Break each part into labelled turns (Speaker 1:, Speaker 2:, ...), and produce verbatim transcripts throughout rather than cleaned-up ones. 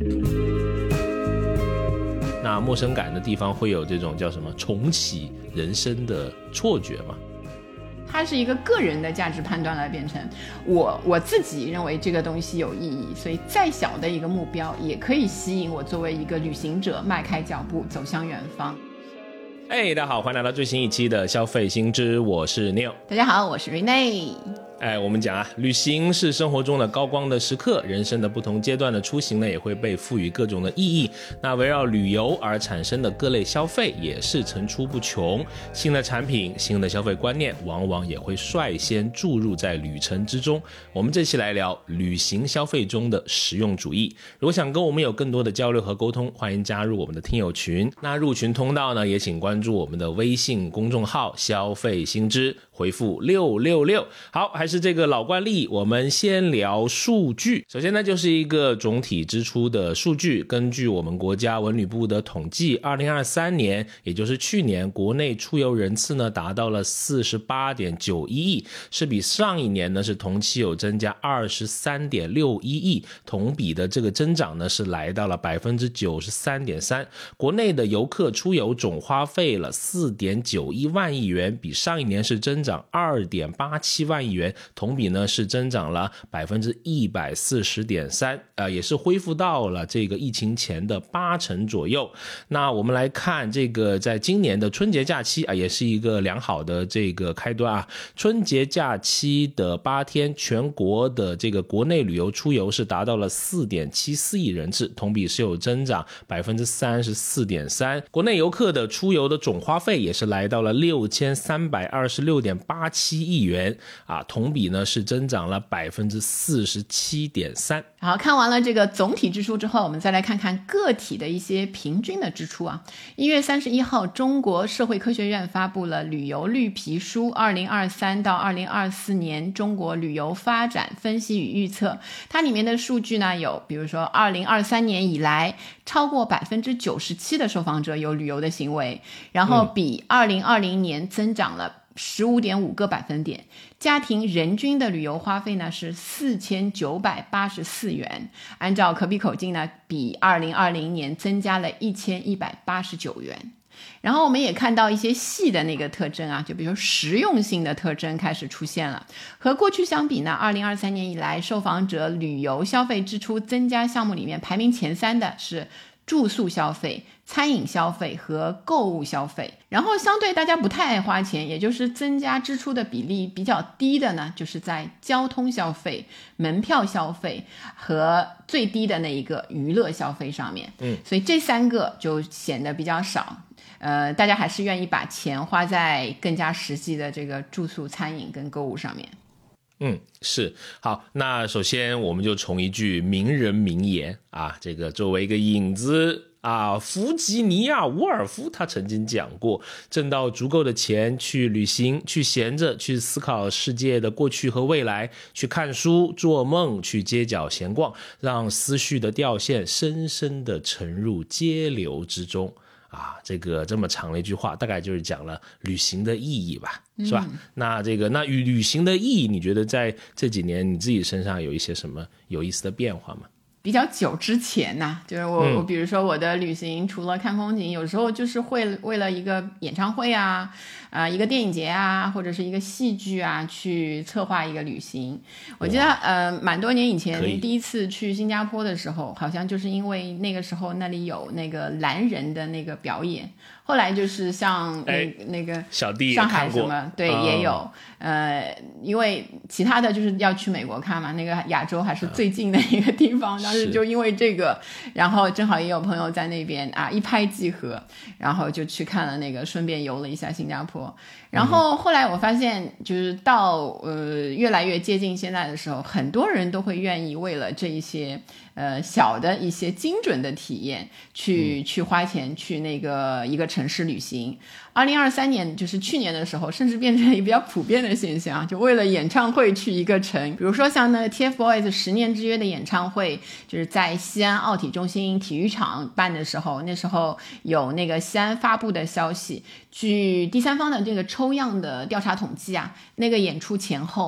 Speaker 1: 那陌生感的地方会有这种叫什么重启人生的错觉吗？
Speaker 2: 它是一个个人的价值判断来变成我我自己认为这个东西有意义，所以再小的一个目标也可以吸引我作为一个旅行者迈开脚步走向远方。
Speaker 1: 哎，大家好，欢迎来到最新一期的消费新知，我是 Neil。
Speaker 2: 大家好，我是 Renee。
Speaker 1: 哎，我们讲啊，旅行是生活中的高光的时刻，人生的不同阶段的出行呢，也会被赋予各种的意义。那围绕旅游而产生的各类消费也是层出不穷。新的产品、新的消费观念，往往也会率先注入在旅程之中。我们这期来聊旅行消费中的实用主义。如果想跟我们有更多的交流和沟通，欢迎加入我们的听友群。那入群通道呢，也请关注我们的微信公众号消费新知，回复六六六。好，还是这个老惯例，我们先聊数据。首先呢，就是一个总体支出的数据。根据我们国家文旅部的统计，二零二三年，也就是去年，国内出游人次呢达到了 四十八点九一亿，是比上一年呢是同期有增加 二十三点六一亿，同比的这个增长呢是来到了 百分之九十三点三。国内的游客出游总花费了 四点九一万亿元，比上一年是增长 二点八七万亿元，同比呢是增长了 百分之一百四十点三， 呃，也是恢复到了这个疫情前的八成左右。那我们来看这个在今年的春节假期啊，也是一个良好的这个开端啊。春节假期的八天，全国的这个国内旅游出游是达到了 四点七四亿人次，同比是有增长 百分之三十四点三。国内游客的出游的总花费也是来到了六千三百二十六点八七亿元啊，同比呢是增长了 百分之四十七点三。
Speaker 2: 好，看完了这个总体支出之后，我们再来看看个体的一些平均的支出啊。一月三十一号，中国社会科学院发布了旅游绿皮书二零二三到二零二四年中国旅游发展分析与预测。它里面的数据呢，有比如说二零二三年以来超过 百分之九十七 的受访者有旅游的行为，然后比二零二零年增长了十五点五个百分点，家庭人均的旅游花费呢是四千九百八十四元，按照可比口径呢，比二零二零年增加了一千一百八十九元。然后我们也看到一些细的那个特征啊，就比如说实用性的特征开始出现了。和过去相比呢，二零二三年以来受访者旅游消费支出增加项目里面排名前三的是住宿消费、餐饮消费和购物消费。然后相对大家不太爱花钱，也就是增加支出的比例比较低的呢，就是在交通消费、门票消费和最低的那一个娱乐消费上面。嗯，所以这三个就显得比较少。呃，大家还是愿意把钱花在更加实际的这个住宿、餐饮跟购物上面。
Speaker 1: 嗯，是。好，那首先我们就从一句名人名言啊，这个作为一个引子啊，弗吉尼亚·伍尔夫他曾经讲过，挣到足够的钱去旅行，去闲着，去思考世界的过去和未来，去看书、做梦，去街角闲逛，让思绪的调线深深地沉入街流之中。啊，这个这么长的一句话，大概就是讲了旅行的意义吧，是吧？嗯、那这个那与旅行的意义，你觉得在这几年你自己身上有一些什么有意思的变化吗？
Speaker 2: 比较久之前呐、啊，就是我、嗯、我比如说我的旅行除了看风景，有时候就是会为了一个演唱会啊，啊、呃、一个电影节啊，或者是一个戏剧啊，去策划一个旅行。我记得呃蛮多年以前第一次去新加坡的时候，好像就是因为那个时候那里有那个蓝人的那个表演。后来就是像那、哎、那个
Speaker 1: 小弟
Speaker 2: 上海什么对、哦、也有呃，因为其他的就是要去美国看嘛，那个亚洲还是最近的一个地方，当时就因为这个，然后正好也有朋友在那边啊，一拍即合，然后就去看了那个，顺便游了一下新加坡。然后后来我发现，就是到呃越来越接近现在的时候，很多人都会愿意为了这一些呃小的一些精准的体验，去、嗯、去花钱去那个一个城市旅行。二零二三年就是去年的时候，甚至变成一个比较普遍的现象，就为了演唱会去一个城。比如说像那个 T F Boys 十年之约的演唱会，就是在西安奥体中心体育场办的时候，那时候有那个西安发布的消息，据第三方的这个抽样的调查统计啊，那个演出前后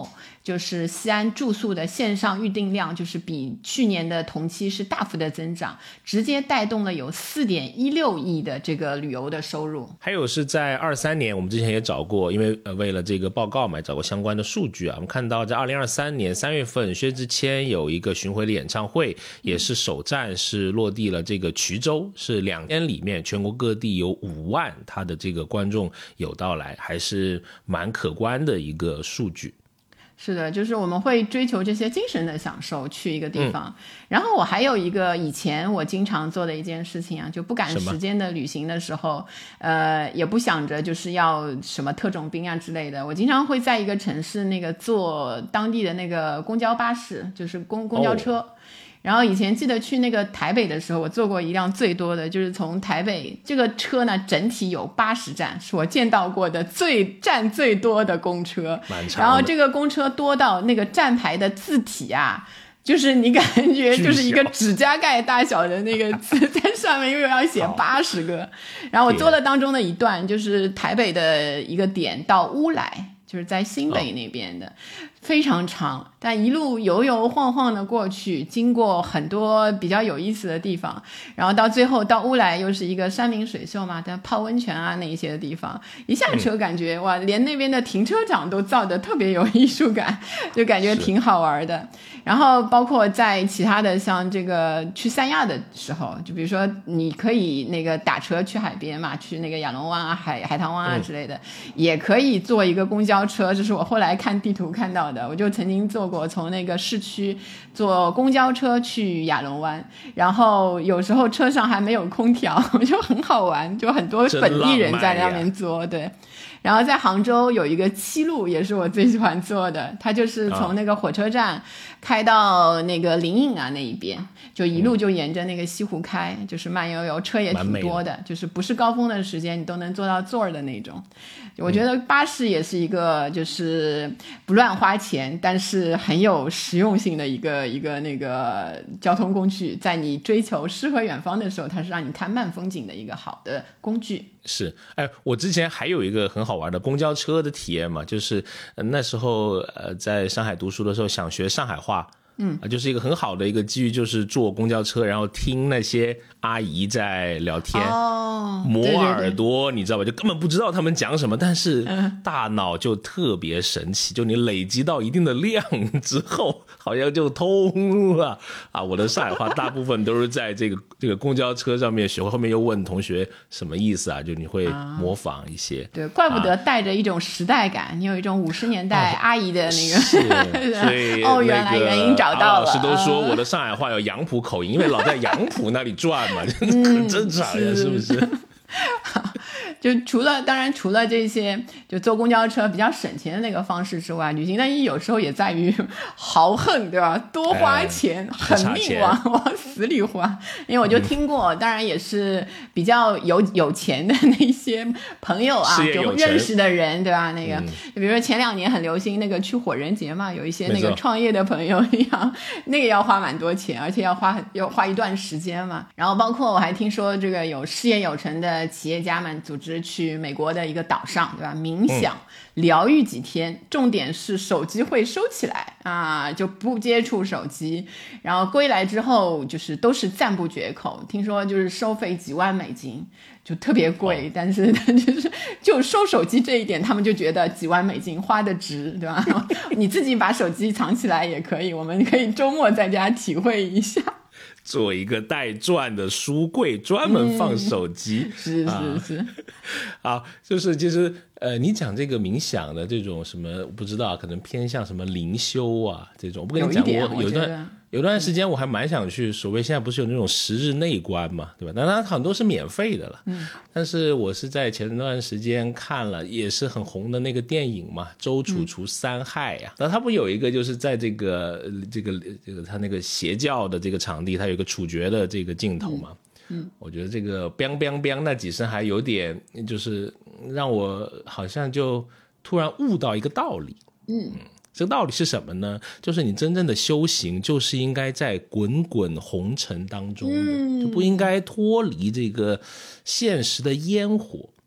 Speaker 2: 就是西安住宿的线上预订量就是比去年的同期是大幅的增长，直接带动了有 四点一六亿的这个旅游的收入。
Speaker 1: 还有是在二三年，我们之前也找过，因为呃为了这个报告嘛，找过相关的数据啊。我们看到在二零二三年三月份，薛之谦有一个巡回的演唱会，也是首站是落地了这个衢州，是两天里面全国各地有五万他的这个观众有到来，还是蛮可观的一个数据。
Speaker 2: 是的，就是我们会追求这些精神的享受，去一个地方、嗯、然后我还有一个以前我经常做的一件事情啊，就不赶时间的旅行的时候，呃，也不想着就是要什么特种兵啊之类的，我经常会在一个城市那个坐当地的那个公交巴士，就是公公交车、哦，然后以前记得去那个台北的时候，我坐过一辆最多的，就是从台北这个车呢，整体有八十站，是我见到过的最站最多的公车。
Speaker 1: 蛮长的。
Speaker 2: 然后这个公车多到那个站牌的字体啊，就是你感觉就是一个指甲盖大小的那个字在上面，因为要写八十个。然后我坐了当中的一段，就是台北的一个点到乌来，就是在新北那边的。哦，非常长，但一路游游晃晃的过去，经过很多比较有意思的地方，然后到最后到乌来又是一个山明水秀嘛，但泡温泉啊那一些的地方，一下车感觉、嗯、哇，连那边的停车场都造得特别有艺术感，就感觉挺好玩的。然后包括在其他的像这个去三亚的时候，就比如说你可以那个打车去海边嘛，去那个亚龙湾啊、海海棠湾啊之类的、嗯、也可以坐一个公交车，这是我后来看地图看到的。我就曾经坐过从那个市区坐公交车去亚龙湾，然后有时候车上还没有空调，就很好玩，就很多本地人在那边坐。对，然后在杭州有一个七路也是我最喜欢坐的，它就是从那个火车站开到那个灵隐啊那一边，就一路就沿着那个西湖开、嗯、就是慢悠悠，车也挺多的，就是不是高峰的时间你都能坐到座儿的那种。我觉得巴士也是一个就是不乱花钱但是很有实用性的一个一个那个交通工具，在你追求诗和远方的时候，它是让你看慢风景的一个好的工具。
Speaker 1: 是，哎，我之前还有一个很好玩的公交车的体验嘛，就是、呃、那时候呃在上海读书的时候想学上海话。嗯、呃，就是一个很好的一个机遇，就是坐公交车，然后听那些阿姨在聊天，哦，磨耳朵，对对对，你知道吧？就根本不知道他们讲什么，但是大脑就特别神奇，嗯、就你累积到一定的量之后，好像就通了啊！我的上海话大部分都是在这个这个公交车上面学会，后面又问同学什么意思啊？就你会模仿一些，啊、
Speaker 2: 对，怪不得带着一种时代感，啊、你有一种五十年代阿姨的那个，
Speaker 1: 是所以、那个、
Speaker 2: 哦，原来原因找到了。
Speaker 1: 老师都说我的上海话有杨浦口音，因为老在杨浦那里转嘛，很正常呀，是不是？
Speaker 2: 就除了当然除了这些就坐公交车比较省钱的那个方式之外，旅行的意义有时候也在于豪横，对吧？多花钱，哎、狠命往往死里花。因为我就听过、嗯、当然也是比较有有钱的那些朋友啊，就认识的人，对吧？那个、嗯、比如说前两年很流行那个去火人节嘛，有一些那个创业的朋友一样，那个要花蛮多钱，而且要花要花一段时间嘛。然后包括我还听说这个有事业有成的企业家们组织去美国的一个岛上，对吧？冥想、嗯、疗愈几天，重点是手机会收起来啊，就不接触手机，然后归来之后就是都是赞不绝口。听说就是收费几万美金，就特别贵，哦、但是就是就收手机这一点，他们就觉得几万美金花的值，对吧？你自己把手机藏起来也可以，我们可以周末在家体会一下。
Speaker 1: 做一个带钻的书柜，专门放手机。
Speaker 2: 嗯、是是是，
Speaker 1: 啊，就是其实呃，你讲这个冥想的这种什么，我不知道，可能偏向什么灵修啊这种。我不跟你讲，我有一段有段时间我还蛮想去，所谓现在不是有那种十日内观嘛，对吧？当然很多是免费的了。嗯。但是我是在前段时间看了，也是很红的那个电影嘛，《周楚除三害》呀。那、嗯、他不有一个就是在这个这个这个他那个邪教的这个场地，他有一个处决的这个镜头嘛。嗯。嗯，我觉得这个 biang biang biang 那几声还有点，就是让我好像就突然悟到一个道理。嗯。嗯，这个道理是什么呢？就是你真正的修行就是应该在滚滚红尘当中的、嗯、就不应该脱离这个现实的烟火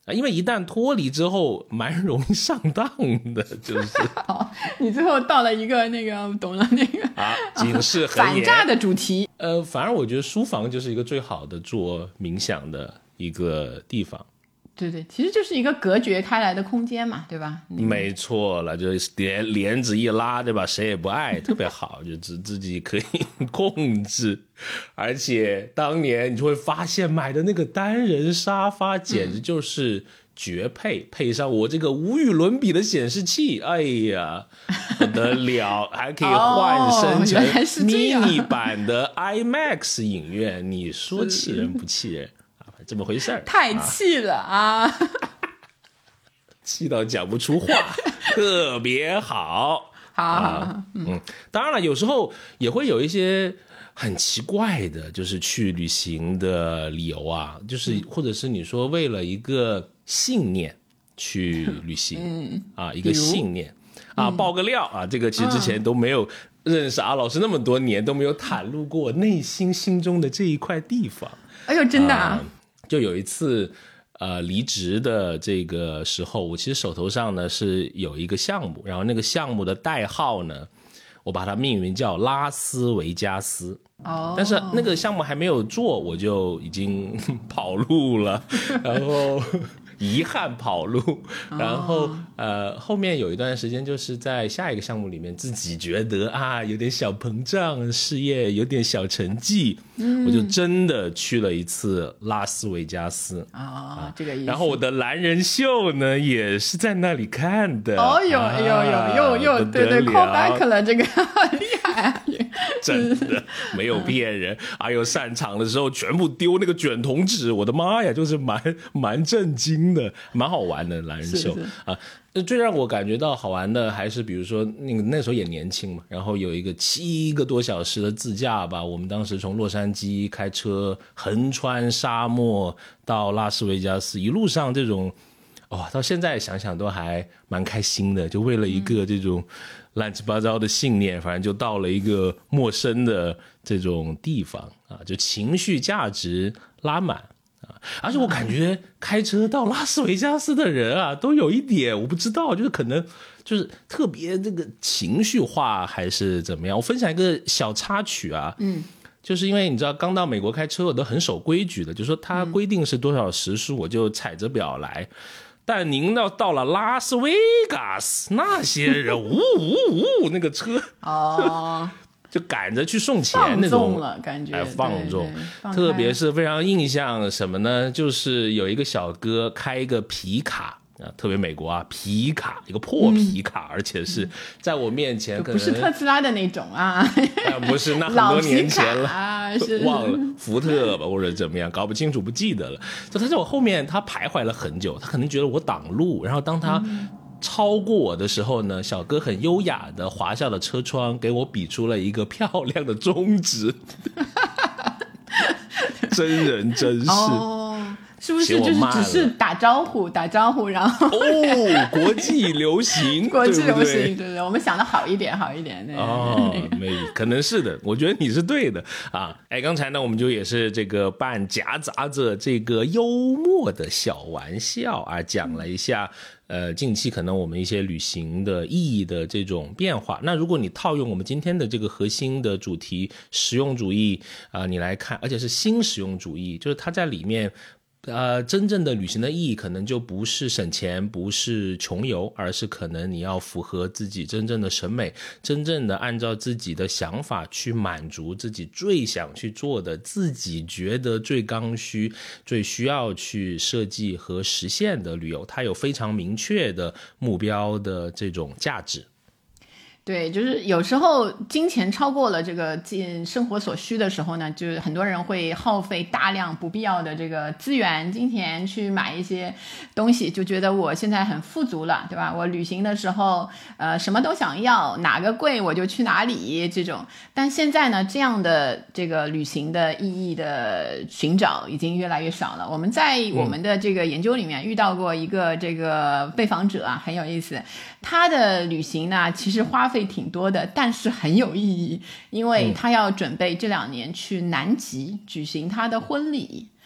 Speaker 1: 因为一旦脱离之后蛮容易上当的，就是
Speaker 2: 好，你最后到了一个那个懂了那个
Speaker 1: 啊，警示很严
Speaker 2: 反诈的主题。
Speaker 1: 呃，反而我觉得书房就是一个最好的做冥想的一个地方。
Speaker 2: 对对，其实就是一个隔绝开来的空间嘛，对吧？
Speaker 1: 没错了，就是帘帘子一拉，对吧？谁也不爱，特别好，就自自己可以控制。而且当年你就会发现，买的那个单人沙发简直就是绝配，嗯、配上我这个无与伦比的显示器，哎呀，不得了，还可以换身成 mini 版的 IMAX 影院，你说气人不气人？这么回事儿，
Speaker 2: 太气了啊！
Speaker 1: 气到讲不出话，特别好。
Speaker 2: 好，
Speaker 1: 啊、嗯，当然了，有时候也会有一些很奇怪的，就是去旅行的理由啊，就是或者是你说为了一个信念去旅行，嗯啊，一个信念啊，爆个料啊，这个其实之前都没有认识阿老师那么多年，都没有袒露过内心心中的这一块地方。
Speaker 2: 哎呦，真的啊！
Speaker 1: 啊就有一次，呃，离职的这个时候，我其实手头上呢是有一个项目，然后那个项目的代号呢，我把它命名叫拉斯维加斯。
Speaker 2: 哦，
Speaker 1: 但是那个项目还没有做，我就已经跑路了，然后遗憾跑路，然后、哦、呃后面有一段时间就是在下一个项目里面自己觉得啊有点小膨胀，事业有点小成绩、嗯、我就真的去了一次拉斯维加斯
Speaker 2: 啊、哦，这个意思。
Speaker 1: 然后我的蓝人秀呢也是在那里看的。
Speaker 2: 哦呦哎呦呦呦呦，对对 call back 了，这个厉害啊！
Speaker 1: 真的没有骗人。哎呦，散场的时候全部丢那个卷筒纸，我的妈呀，就是蛮蛮震惊的，蛮好玩的蓝人秀是是啊。最让我感觉到好玩的还是比如说那个那时候也年轻嘛，然后有一个七个多小时的自驾吧，我们当时从洛杉矶开车横穿沙漠到拉斯维加斯，一路上这种哇、哦，到现在想想都还蛮开心的，就为了一个这种乱七八糟的信念，反正就到了一个陌生的这种地方啊，就情绪价值拉满啊。而且我感觉开车到拉斯维加斯的人啊，都有一点我不知道，就是可能就是特别这个情绪化还是怎么样。我分享一个小插曲啊，嗯。就是因为你知道刚到美国开车我都很守规矩的，就是说他规定是多少时速我就踩着表来，但您要到了拉斯维加斯，那些人呜呜呜那个车
Speaker 2: 哦
Speaker 1: 就赶着去送钱那种，
Speaker 2: 放纵了感觉，
Speaker 1: 哎，放纵。特别是非常印象什么呢？就是有一个小哥开一个皮卡啊，特别美国啊，皮卡一个破皮卡、嗯，而且是在我面前可能，
Speaker 2: 不是特斯拉的那种啊，
Speaker 1: 啊不是，那很多年前了，
Speaker 2: 啊、是
Speaker 1: 忘了福特吧或者怎么样，搞不清楚不记得了。就他在我后面，他徘徊了很久，他可能觉得我挡路，然后当他超过我的时候呢，小哥很优雅的滑下了车窗，给我比出了一个漂亮的中指，真人真事。
Speaker 2: 哦，是不是就是只是打招呼打招呼，然后
Speaker 1: 哦，国际流行，
Speaker 2: 国际流行，对
Speaker 1: 对
Speaker 2: 对, 对，我们想的好一点，好一点。对
Speaker 1: 哦，没，可能是的，我觉得你是对的啊。哎，刚才呢，我们就也是这个半夹杂着这个幽默的小玩笑啊，讲了一下。呃，近期可能我们一些旅行的意义的这种变化，那如果你套用我们今天的这个核心的主题实用主义啊、呃，你来看，而且是新实用主义，就是它在里面呃，真正的旅行的意义可能就不是省钱，不是穷游，而是可能你要符合自己真正的审美，真正的按照自己的想法去满足自己最想去做的，自己觉得最刚需最需要去设计和实现的旅游，它有非常明确的目标的这种价值。
Speaker 2: 对，就是有时候金钱超过了这个生活所需的时候呢，就是很多人会耗费大量不必要的这个资源金钱去买一些东西，就觉得我现在很富足了，对吧？我旅行的时候呃什么都想要，哪个贵我就去哪里这种。但现在呢，这样的这个旅行的意义的寻找已经越来越少了。我们在我们的这个研究里面遇到过一个这个被访者啊，很有意思。他的旅行呢其实花费挺多的，但是很有意义，因为他要准备这两年去南极举行他的婚礼。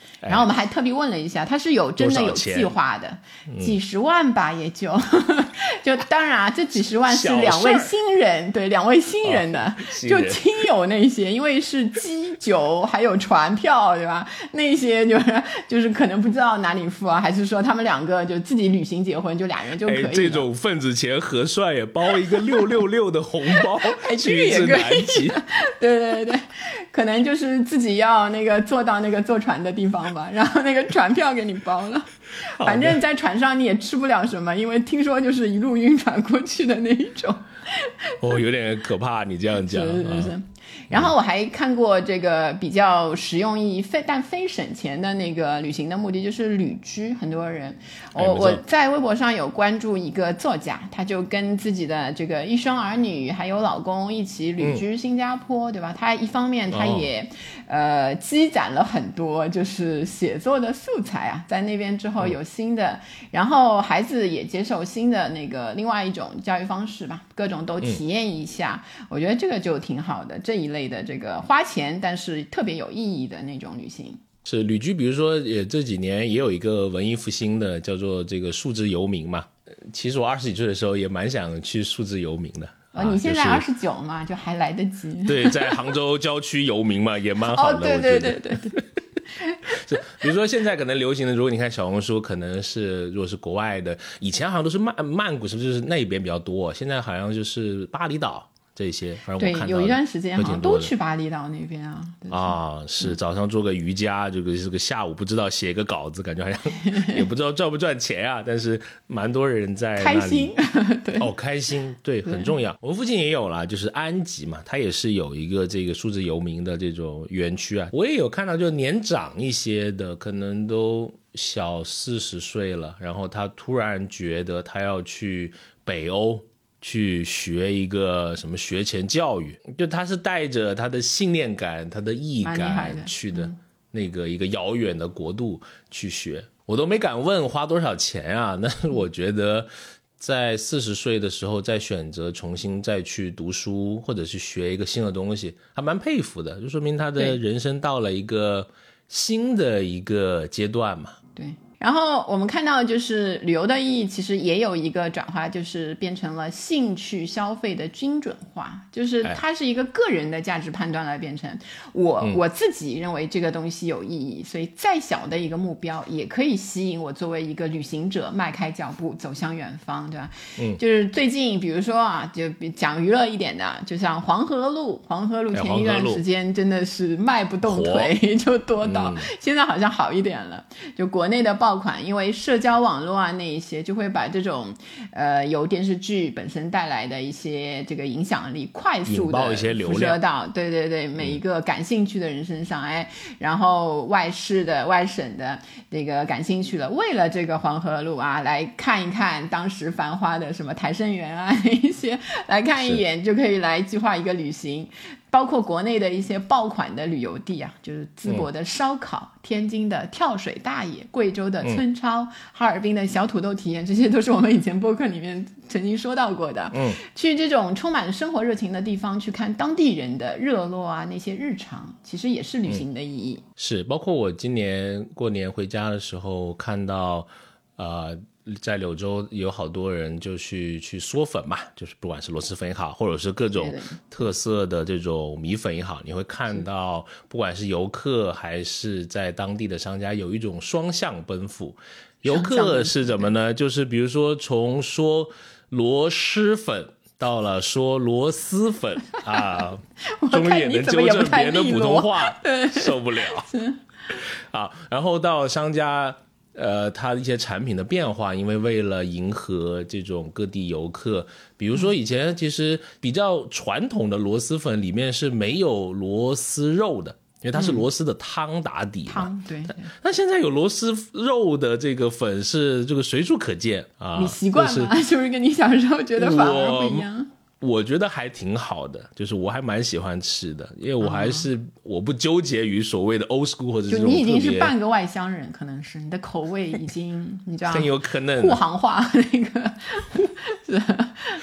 Speaker 2: 然后我们还特别问了一下，他是有真的有计划的，几十万吧也就就当然啊，这几十万是两位新人，对，两位新人的、哦、就亲友那些，因为是机酒还有船票，对吧？那些就是就是可能不知道哪里付啊，还是说他们两个就自己旅行结婚，就俩人就可以了。
Speaker 1: 这种份子钱合算也包一个六六六的红包去一次南极。
Speaker 2: 对对对，可能就是自己要那个坐到那个坐船的地方吧，然后那个船票给你包了。反正在船上你也吃不了什么，因为听说就是一路晕船过去的那一种。
Speaker 1: 哦，有点可怕，你这样讲。
Speaker 2: 是是是。啊，然后我还看过这个比较实用意义非但非省钱的那个旅行的目的，就是旅居。很多人我、哎、我在微博上有关注一个作家，他就跟自己的这个一双儿女还有老公一起旅居新加坡、嗯、对吧？他一方面他也、哦、呃积攒了很多就是写作的素材啊，在那边之后有新的、嗯、然后孩子也接受新的那个另外一种教育方式吧，各种都体验一下、嗯、我觉得这个就挺好的，这一类的这个花钱但是特别有意义的那种旅行。
Speaker 1: 是旅居，比如说也这几年也有一个文艺复兴的叫做这个数字游民嘛，其实我二十几岁的时候也蛮想去数字游民的。
Speaker 2: 哦，你现在二十九嘛、就是、就还来得及。
Speaker 1: 对，在杭州郊区游民嘛也蛮好的。
Speaker 2: 哦，对对对对对。
Speaker 1: 是，比如说现在可能流行的，如果你看小红书，可能是如果是国外的，以前好像都是曼曼谷，是不是就是那边比较多？现在好像就是巴厘岛这些，反正我看到
Speaker 2: 对，有一段时间好像都去巴厘岛那边啊。
Speaker 1: 啊，是早上做个瑜伽，这个这个下午不知道写个稿子，感觉好像也不知道赚不赚钱啊，但是蛮多人在那里
Speaker 2: 开心。对
Speaker 1: 哦，开心，对，很重要。我们附近也有啦，就是安吉嘛，它也是有一个这个数字游民的这种园区啊。我也有看到，就年长一些的，可能都小四十岁了，然后他突然觉得他要去北欧。去学一个什么学前教育，就他是带着他的信念感他的意义感去的那个一个遥远的国度去学、嗯、我都没敢问花多少钱啊，但是我觉得在四十岁的时候再选择重新再去读书或者是学一个新的东西，还蛮佩服的，就说明他的人生到了一个新的一个阶段嘛。
Speaker 2: 对，然后我们看到就是旅游的意义其实也有一个转化，就是变成了兴趣消费的精准化，就是它是一个个人的价值判断来变成我、嗯、我自己认为这个东西有意义，所以再小的一个目标也可以吸引我作为一个旅行者迈开脚步走向远方，对吧？嗯，就是最近比如说啊，就讲娱乐一点的，就像黄河路，黄河路前一段时间真的是迈不动腿就多到、嗯、现在好像好一点了，就国内的爆款因为社交网络啊那一些就会把这种呃由电视剧本身带来的一些这个影响力快速的辐射到对对对每一个感兴趣的人身上、嗯、哎，然后外市的外省的这个感兴趣了，为了这个黄河路啊来看一看当时繁花的什么台盛园啊那一些，来看一眼就可以来计划一个旅行，包括国内的一些爆款的旅游地啊，就是淄博的烧烤、嗯、天津的跳水大爷、贵州的村超、嗯、哈尔滨的小土豆体验，这些都是我们以前播客里面曾经说到过的。嗯，去这种充满生活热情的地方去看当地人的热络啊，那些日常其实也是旅行的意义、嗯、是
Speaker 1: 包括我今年过年回家的时候看到呃在柳州有好多人就去去嗦粉嘛，就是不管是螺蛳粉也好，或者是各种特色的这种米粉也好，你会看到不管是游客还是在当地的商家有一种双向奔赴。游客是怎么呢？就是比如说从说螺蛳粉到了说螺蛳粉啊，终于也能纠正别人的普通话，受不了啊。然后到商家呃，它一些产品的变化，因为为了迎合这种各地游客，比如说以前其实比较传统的螺蛳粉里面是没有螺丝肉的，因为它是螺丝的汤打底嘛、
Speaker 2: 嗯、对, 对，
Speaker 1: 那现在有螺丝肉的这个粉是这个随处可见啊。
Speaker 2: 你习惯吗？是不是跟你小时候觉得反而不一样？
Speaker 1: 我觉得还挺好的，就是我还蛮喜欢吃的，因为我还是、嗯、我不纠结于所谓的 old school 或者这种特别，
Speaker 2: 就你已经是半个外乡人，可能是你的口味已经你知道
Speaker 1: 很有可能
Speaker 2: 护航化那个是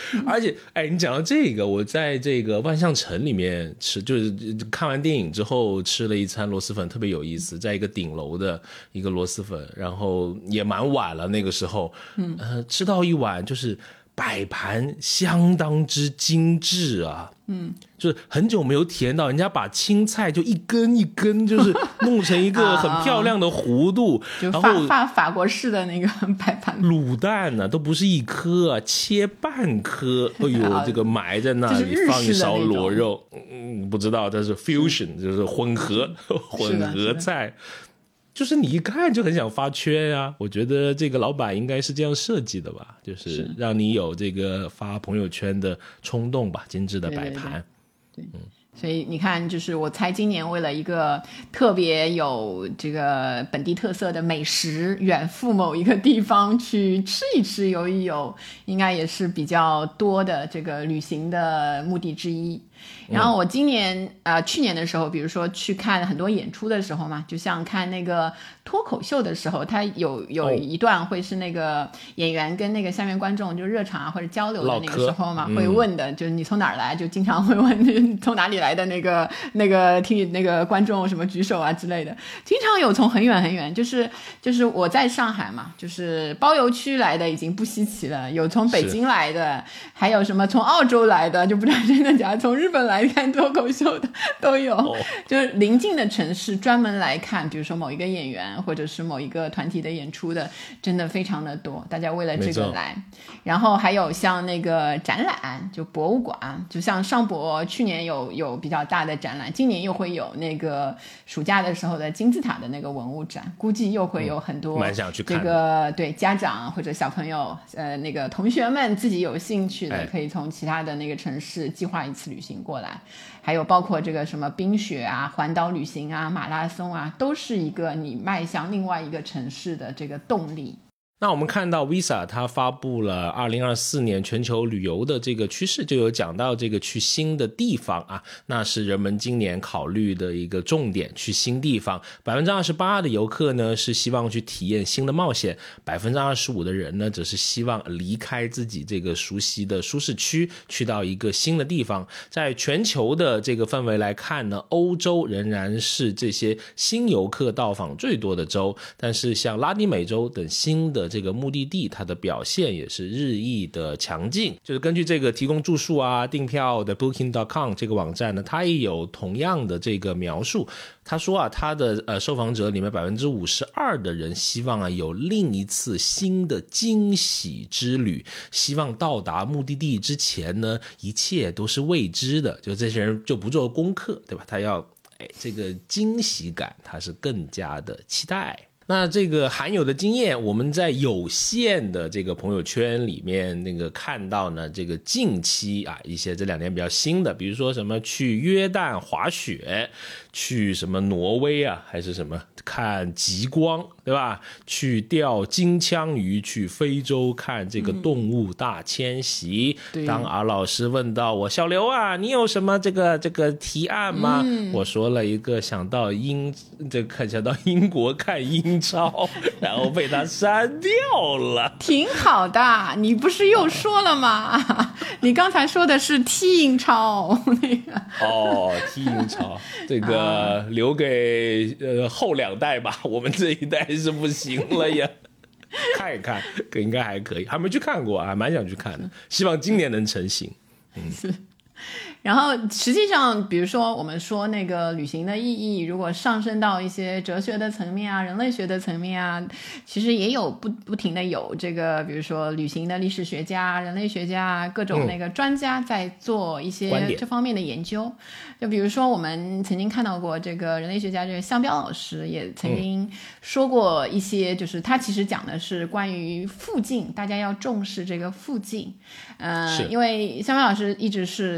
Speaker 1: 而且哎，你讲到这个，我在这个万象城里面吃，就是看完电影之后吃了一餐螺蛳粉，特别有意思，在一个顶楼的一个螺蛳粉，然后也蛮晚了那个时候，嗯，呃，吃到一碗就是摆盘相当之精致啊，嗯，就是很久没有体验到人家把青菜就一根一根就是弄成一个很漂亮的弧度，
Speaker 2: 就
Speaker 1: 然后
Speaker 2: 法法法国式的那个摆盘，
Speaker 1: 卤蛋呢、啊、都不是一颗啊，切半颗，哎呦，这个埋在那里放一勺螺肉，嗯，不知道这是 fusion， 就是混合混合菜。就是你一看就很想发缺呀、啊，我觉得这个老板应该是这样设计的吧，就是让你有这个发朋友圈的冲动吧，精致的摆盘。
Speaker 2: 对，对对对，嗯。所以你看，就是我猜今年为了一个特别有这个本地特色的美食，远赴某一个地方去吃一吃、游一游，应该也是比较多的这个旅行的目的之一。然后我今年呃去年的时候，比如说去看很多演出的时候嘛，就像看那个脱口秀的时候，他有有一段会是那个演员跟那个下面观众就热场啊或者交流的那个时候嘛，会问的，就是你从哪儿来，就经常会问从哪里来的那个那个听那个观众什么举手啊之类的，经常有从很远很远，就是就是我在上海嘛，就是包邮区来的已经不稀奇了，有从北京来的，还有什么从澳洲来的，就不知道真的假的，从日本来看脱口秀的都有、哦、就是邻近的城市专门来看比如说某一个演员或者是某一个团体的演出的真的非常的多，大家为了这个来。然后还有像那个展览，就博物馆，就像上博去年有有比较大的展览，今年又会有那个暑假的时候的金字塔的那个文物展，估计又会有很多、
Speaker 1: 嗯、蛮想去看
Speaker 2: 这个对家长或者小朋友呃那个同学们自己有兴趣的、哎、可以从其他的那个城市计划一次旅行过来，还有包括这个什么冰雪啊、环岛旅行啊、马拉松啊，都是一个你迈向另外一个城市的这个动力。
Speaker 1: 那我们看到 Visa 它发布了二零二四年全球旅游的这个趋势，就有讲到这个去新的地方啊，那是人们今年考虑的一个重点，去新地方。 百分之二十八 的游客呢是希望去体验新的冒险， 百分之二十五 的人呢则是希望离开自己这个熟悉的舒适区，去到一个新的地方。在全球的这个氛围来看呢，欧洲仍然是这些新游客到访最多的州，但是像拉丁美洲等新的这个目的地，它的表现也是日益的强劲。就是根据这个提供住宿啊订票的 booking dot com 这个网站呢，它也有同样的这个描述。他说啊，他的呃受访者里面 百分之五十二 的人希望啊有另一次新的惊喜之旅，希望到达目的地之前呢一切都是未知的，就这些人就不做功课，对吧？他要哎这个惊喜感他是更加的期待。那这个罕有的经验，我们在有限的这个朋友圈里面那个看到呢，这个近期啊一些这两年比较新的，比如说什么去约旦滑雪，去什么挪威啊还是什么看极光，对吧？去钓金枪鱼，去非洲看这个动物大迁徙、嗯、当敖老师问到我，小刘啊你有什么这个这个提案吗、嗯、我说了一个想到英这个想到英国看英超，然后被他删掉了。
Speaker 2: 挺好的，你不是又说了吗？你刚才说的是踢英超那个
Speaker 1: 哦，踢英超这个留给呃后两代吧，我们这一代是不行了呀。看一看应该还可以，还没去看过，还蛮想去看的，希望今年能成型。嗯，
Speaker 2: 是。然后实际上比如说我们说那个旅行的意义，如果上升到一些哲学的层面啊、人类学的层面啊，其实也有不不停的有这个比如说旅行的历史学家、人类学家各种那个专家在做一些这方面的研究、嗯、就比如说我们曾经看到过这个人类学家这个向彪老师也曾经说过一些，就是他其实讲的是关于附近，大家要重视这个附近。呃，因为向彪老师一直是讲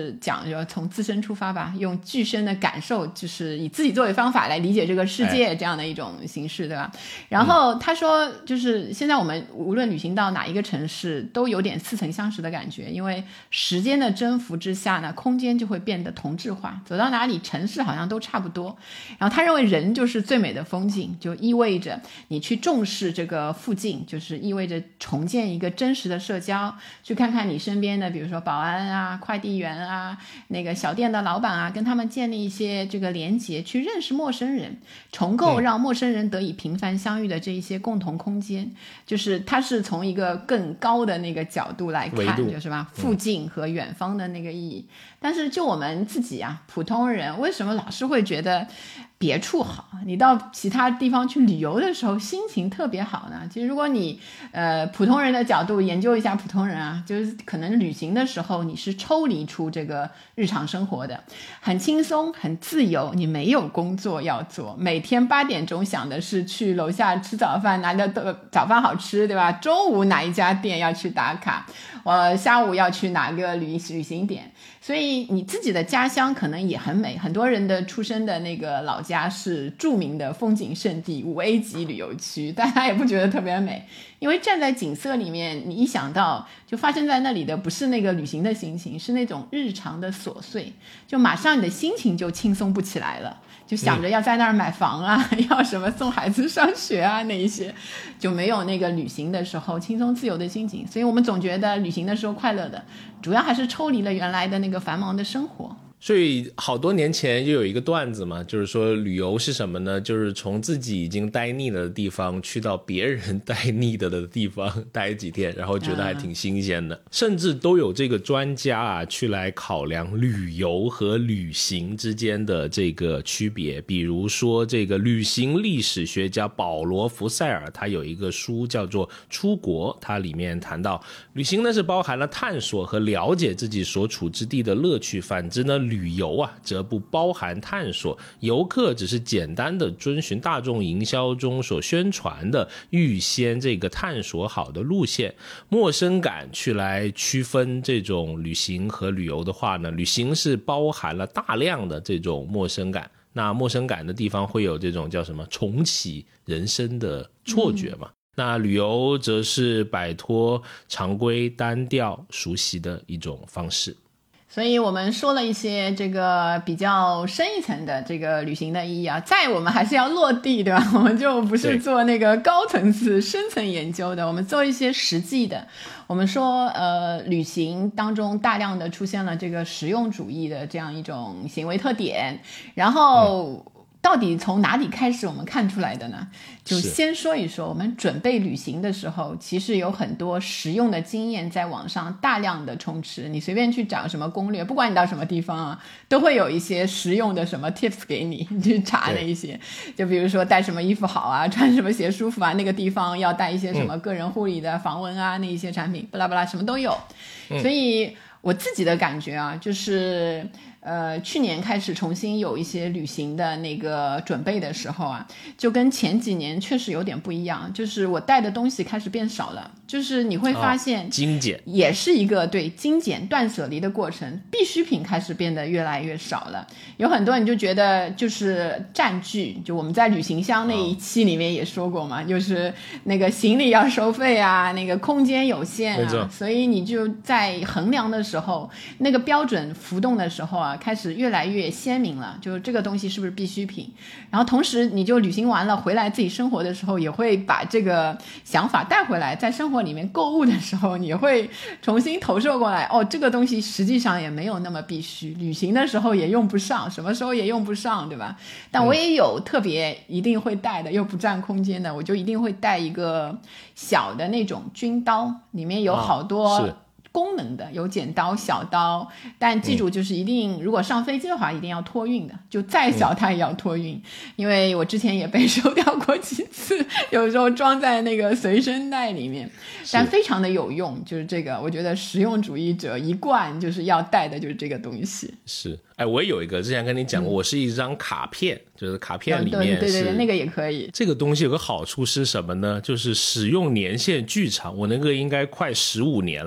Speaker 2: 就从自身出发吧，用具身的感受，就是以自己作为方法来理解这个世界，这样的一种形式，对吧？然后他说，就是现在我们无论旅行到哪一个城市，都有点似曾相识的感觉，因为时间的征服之下呢，空间就会变得同质化，走到哪里城市好像都差不多。然后他认为人就是最美的风景，就意味着你去重视这个附近，就是意味着重建一个真实的社交，去看看你身边的比如说保安啊、快递员啊、那个小店的老板啊，跟他们建立一些这个连结，去认识陌生人，重构让陌生人得以频繁相遇的这一些共同空间。就是它是从一个更高的那个角度来看，就是吧，附近和远方的那个意义。但是就我们自己啊，普通人为什么老是会觉得别处好？你到其他地方去旅游的时候心情特别好呢？其实如果你呃普通人的角度研究一下普通人啊，就是可能旅行的时候你是抽离出这个日常生活的，很轻松很自由，你没有工作要做，每天八点钟想的是去楼下吃早饭，哪个早饭好吃，对吧？中午哪一家店要去打卡，我下午要去哪个旅旅行点。所以你自己的家乡可能也很美，很多人的出生的那个老家是著名的风景胜地，五 A 级旅游区，但他也不觉得特别美，因为站在景色里面，你一想到就发生在那里的不是那个旅行的心情，是那种日常的琐碎，就马上你的心情就轻松不起来了，就想着要在那儿买房啊、嗯、要什么送孩子上学啊，那一些就没有那个旅行的时候轻松自由的心情。所以我们总觉得旅行的时候快乐的，主要还是抽离了原来的那个繁忙的生活。
Speaker 1: 所以好多年前就有一个段子嘛，就是说旅游是什么呢？就是从自己已经待腻了的地方去到别人待腻了的地方待几天，然后觉得还挺新鲜的、嗯、甚至都有这个专家啊去来考量旅游和旅行之间的这个区别。比如说这个旅行历史学家保罗·福塞尔，他有一个书叫做《出国》，他里面谈到旅行呢是包含了探索和了解自己所处之地的乐趣，反之呢旅游啊则不包含探索，游客只是简单的遵循大众营销中所宣传的预先这个探索好的路线。陌生感去来区分这种旅行和旅游的话呢，旅行是包含了大量的这种陌生感，那陌生感的地方会有这种叫什么重启人生的错觉嘛、嗯，那旅游则是摆脱常规单调熟悉的一种方式。
Speaker 2: 所以我们说了一些这个比较深一层的这个旅行的意义啊，再我们还是要落地，对吧？我们就不是做那个高层次深层研究的，我们做一些实际的。我们说呃，旅行当中大量的出现了这个实用主义的这样一种行为特点，然后、嗯到底从哪里开始我们看出来的呢？就先说一说我们准备旅行的时候，其实有很多实用的经验在网上大量的充斥，你随便去找什么攻略，不管你到什么地方啊，都会有一些实用的什么 tips 给你，你去查那一些，就比如说带什么衣服好啊，穿什么鞋舒服啊，那个地方要带一些什么个人护理的防蚊啊、嗯、那一些产品巴拉巴拉什么都有、嗯、所以我自己的感觉啊，就是呃，去年开始重新有一些旅行的那个准备的时候啊，就跟前几年确实有点不一样，就是我带的东西开始变少了，就是你会发现、哦、
Speaker 1: 精简
Speaker 2: 也是一个对精简断舍离的过程，必需品开始变得越来越少了，有很多你就觉得就是占据，就我们在旅行箱那一期里面也说过嘛、哦、就是那个行李要收费啊，那个空间有限啊，所以你就在衡量的时候，那个标准浮动的时候啊，开始越来越鲜明了，就是这个东西是不是必需品，然后同时你就旅行完了回来自己生活的时候也会把这个想法带回来，在生活里面购物的时候你会重新投射过来，哦，这个东西实际上也没有那么必须，旅行的时候也用不上，什么时候也用不上，对吧？但我也有特别一定会带的又不占空间的，我就一定会带一个小的那种军刀，里面有好多、哦功能的，有剪刀小刀，但记住就是一定、嗯、如果上飞机的话一定要托运的，就再小它也要托运、嗯、因为我之前也被收掉过几次，有时候装在那个随身带里面，但非常的有用，就是这个我觉得实用主义者一贯就是要带的就是这个东西。
Speaker 1: 是，哎，我有一个之前跟你讲过、嗯、我是一张卡片，就是卡片里面是、
Speaker 2: 嗯、对对对，那个也可以。
Speaker 1: 这个东西有个好处是什么呢？就是使用年限巨长，我那个应该快十五年了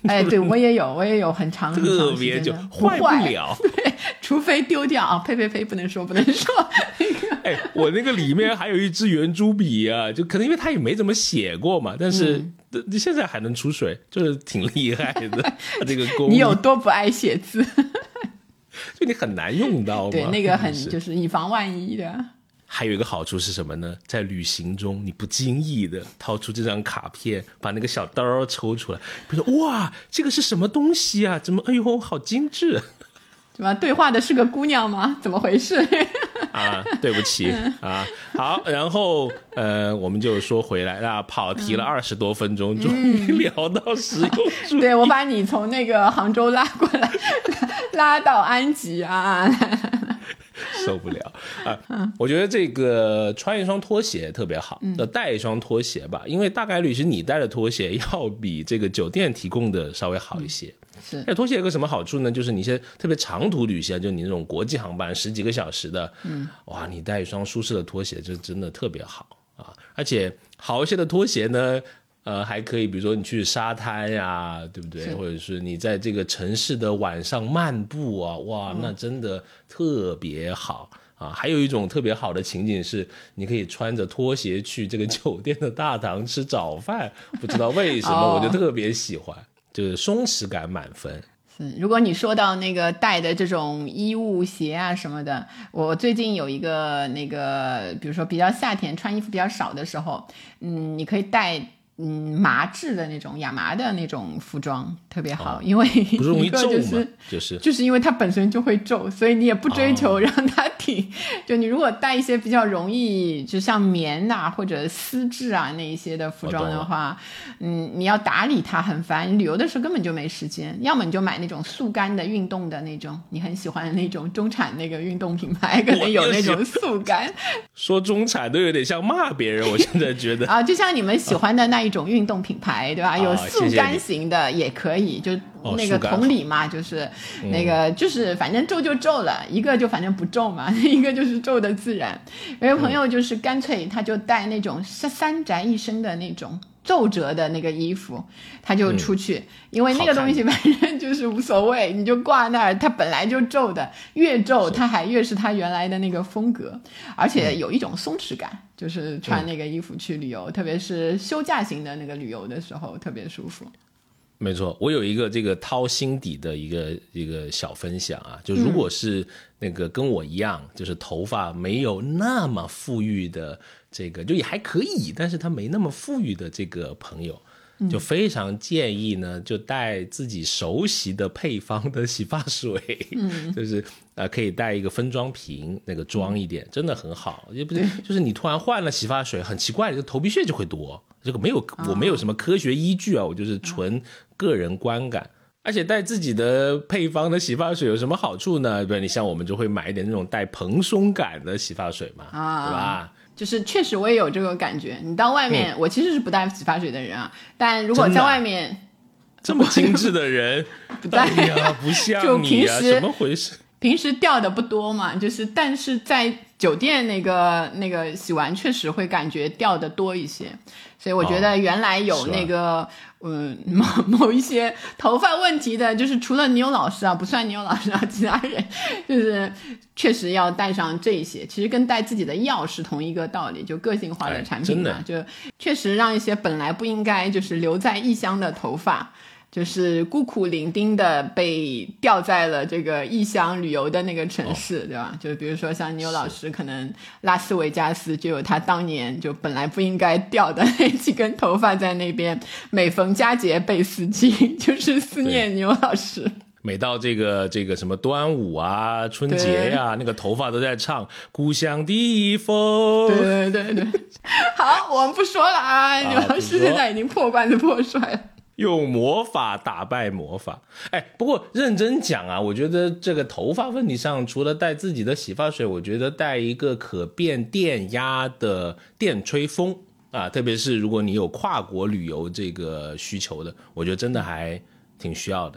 Speaker 2: 哎，对我也有，我也有很长很长时间
Speaker 1: 特别久，
Speaker 2: 不
Speaker 1: 坏不了。
Speaker 2: 对，除非丢掉啊！呸呸呸，不能说，不能说。
Speaker 1: 哎，我那个里面还有一支圆珠笔啊，就可能因为他也没怎么写过嘛，但是、嗯、现在还能出水，就是挺厉害的。这个工艺
Speaker 2: 你有多不爱写字？
Speaker 1: 就你很难用到嘛。
Speaker 2: 对，那个很就是以防万一的。
Speaker 1: 还有一个好处是什么呢？在旅行中，你不经意的掏出这张卡片，把那个小刀抽出来，比如说哇，这个是什么东西啊？怎么？哎呦，好精致！
Speaker 2: 怎么对话的是个姑娘吗？怎么回事？
Speaker 1: 啊，对不起啊。好，然后呃，我们就说回来啦，跑题了二十多分钟，终于聊到实用主义。
Speaker 2: 对，我把你从那个杭州拉过来，拉到安吉啊。
Speaker 1: 受不了啊！我觉得这个穿一双拖鞋特别好，要带一双拖鞋吧，因为大概率是你带的拖鞋要比这个酒店提供的稍微好一些。
Speaker 2: 是，
Speaker 1: 那拖鞋有个什么好处呢？就是你一些特别长途旅行，就你那种国际航班十几个小时的，嗯，哇，你带一双舒适的拖鞋，就真的特别好啊！而且好一些的拖鞋呢。呃，还可以，比如说你去沙滩呀，对不对？或者是你在这个城市的晚上漫步啊，哇，嗯、那真的特别好啊！还有一种特别好的情景是，你可以穿着拖鞋去这个酒店的大堂吃早饭，不知道为什么我就特别喜欢，就是松弛感满分。
Speaker 2: 是，如果你说到那个带的这种衣物鞋啊什么的，我最近有一个那个，比如说比较夏天穿衣服比较少的时候，嗯，你可以带。嗯，麻质的那种亚麻的那种服装特别好，哦、因为
Speaker 1: 不是容易皱吗？
Speaker 2: 就是
Speaker 1: 就是
Speaker 2: 就是因为它本身就会皱，所以你也不追求让它挺。哦、就你如果带一些比较容易，就像棉啊或者丝质啊那一些的服装的话，嗯，你要打理它很烦，你旅游的时候根本就没时间。要么你就买那种速干的运动的那种，你很喜欢的那种中产那个运动品牌，可能有那种速干。
Speaker 1: 说中产都有点像骂别人，我现在觉得
Speaker 2: 啊，就像你们喜欢的那。一种运动品牌对吧？有速干型的也可以，就那个同理嘛，就是那个就是反正皱就皱了，一个就反正不皱嘛，一个就是皱的自然。有个朋友就是干脆他就带那种三宅一生的那种皱褶的那个衣服，他就出去、嗯、因为那个东西反正就是无所谓，你就挂那儿，它本来就皱的，越皱它还越是它原来的那个风格，而且有一种松弛感、嗯、就是穿那个衣服去旅游、嗯、特别是休假型的那个旅游的时候特别舒服。
Speaker 1: 没错，我有一个这个掏心底的一个一个小分享啊，就如果是那个跟我一样、嗯、就是头发没有那么富裕的这个，就也还可以，但是他没那么富裕的这个朋友，就非常建议呢，就带自己熟悉的配方的洗发水，嗯、就是呃可以带一个分装瓶，那个装一点，嗯、真的很好。也不是，就是你突然换了洗发水，很奇怪，这个头皮屑就会多。这个没有，我没有什么科学依据啊，我就是纯个人观感。而且带自己的配方的洗发水有什么好处呢？对，你像我们就会买一点那种带蓬松感的洗发水嘛，啊、对吧？
Speaker 2: 就是确实我也有这个感觉，你到外面、嗯、我其实是不带洗发水的人啊，但如果在外面
Speaker 1: 这么精致的人
Speaker 2: 不带
Speaker 1: 呀，不像你啊，怎么回事？
Speaker 2: 平时掉的不多嘛，就是但是在酒店那个那个洗完确实会感觉掉的多一些，所以我觉得原来有那个、哦嗯某某一些头发问题的，就是除了牛老师啊，不算牛老师啊，其他人就是确实要带上这些，其实跟带自己的药是同一个道理，就个性化的产品嘛、哎、就确实让一些本来不应该就是留在异乡的头发，就是孤苦伶仃的被调在了这个异乡旅游的那个城市、哦、对吧？就比如说像牛老师，可能拉斯维加斯就有他当年就本来不应该掉的那几根头发在那边，每逢佳节倍思亲，就是思念牛老师。
Speaker 1: 每到这个这个什么端午啊、春节呀、啊，那个头发都在唱故乡的风。
Speaker 2: 对对对对，好，我们不说了啊，牛老师现在已经破罐子破摔了。
Speaker 1: 用魔法打败魔法。哎，不过认真讲啊，我觉得这个头发问题上，除了带自己的洗发水，我觉得带一个可变电压的电吹风啊，特别是如果你有跨国旅游这个需求的，我觉得真的还挺需要的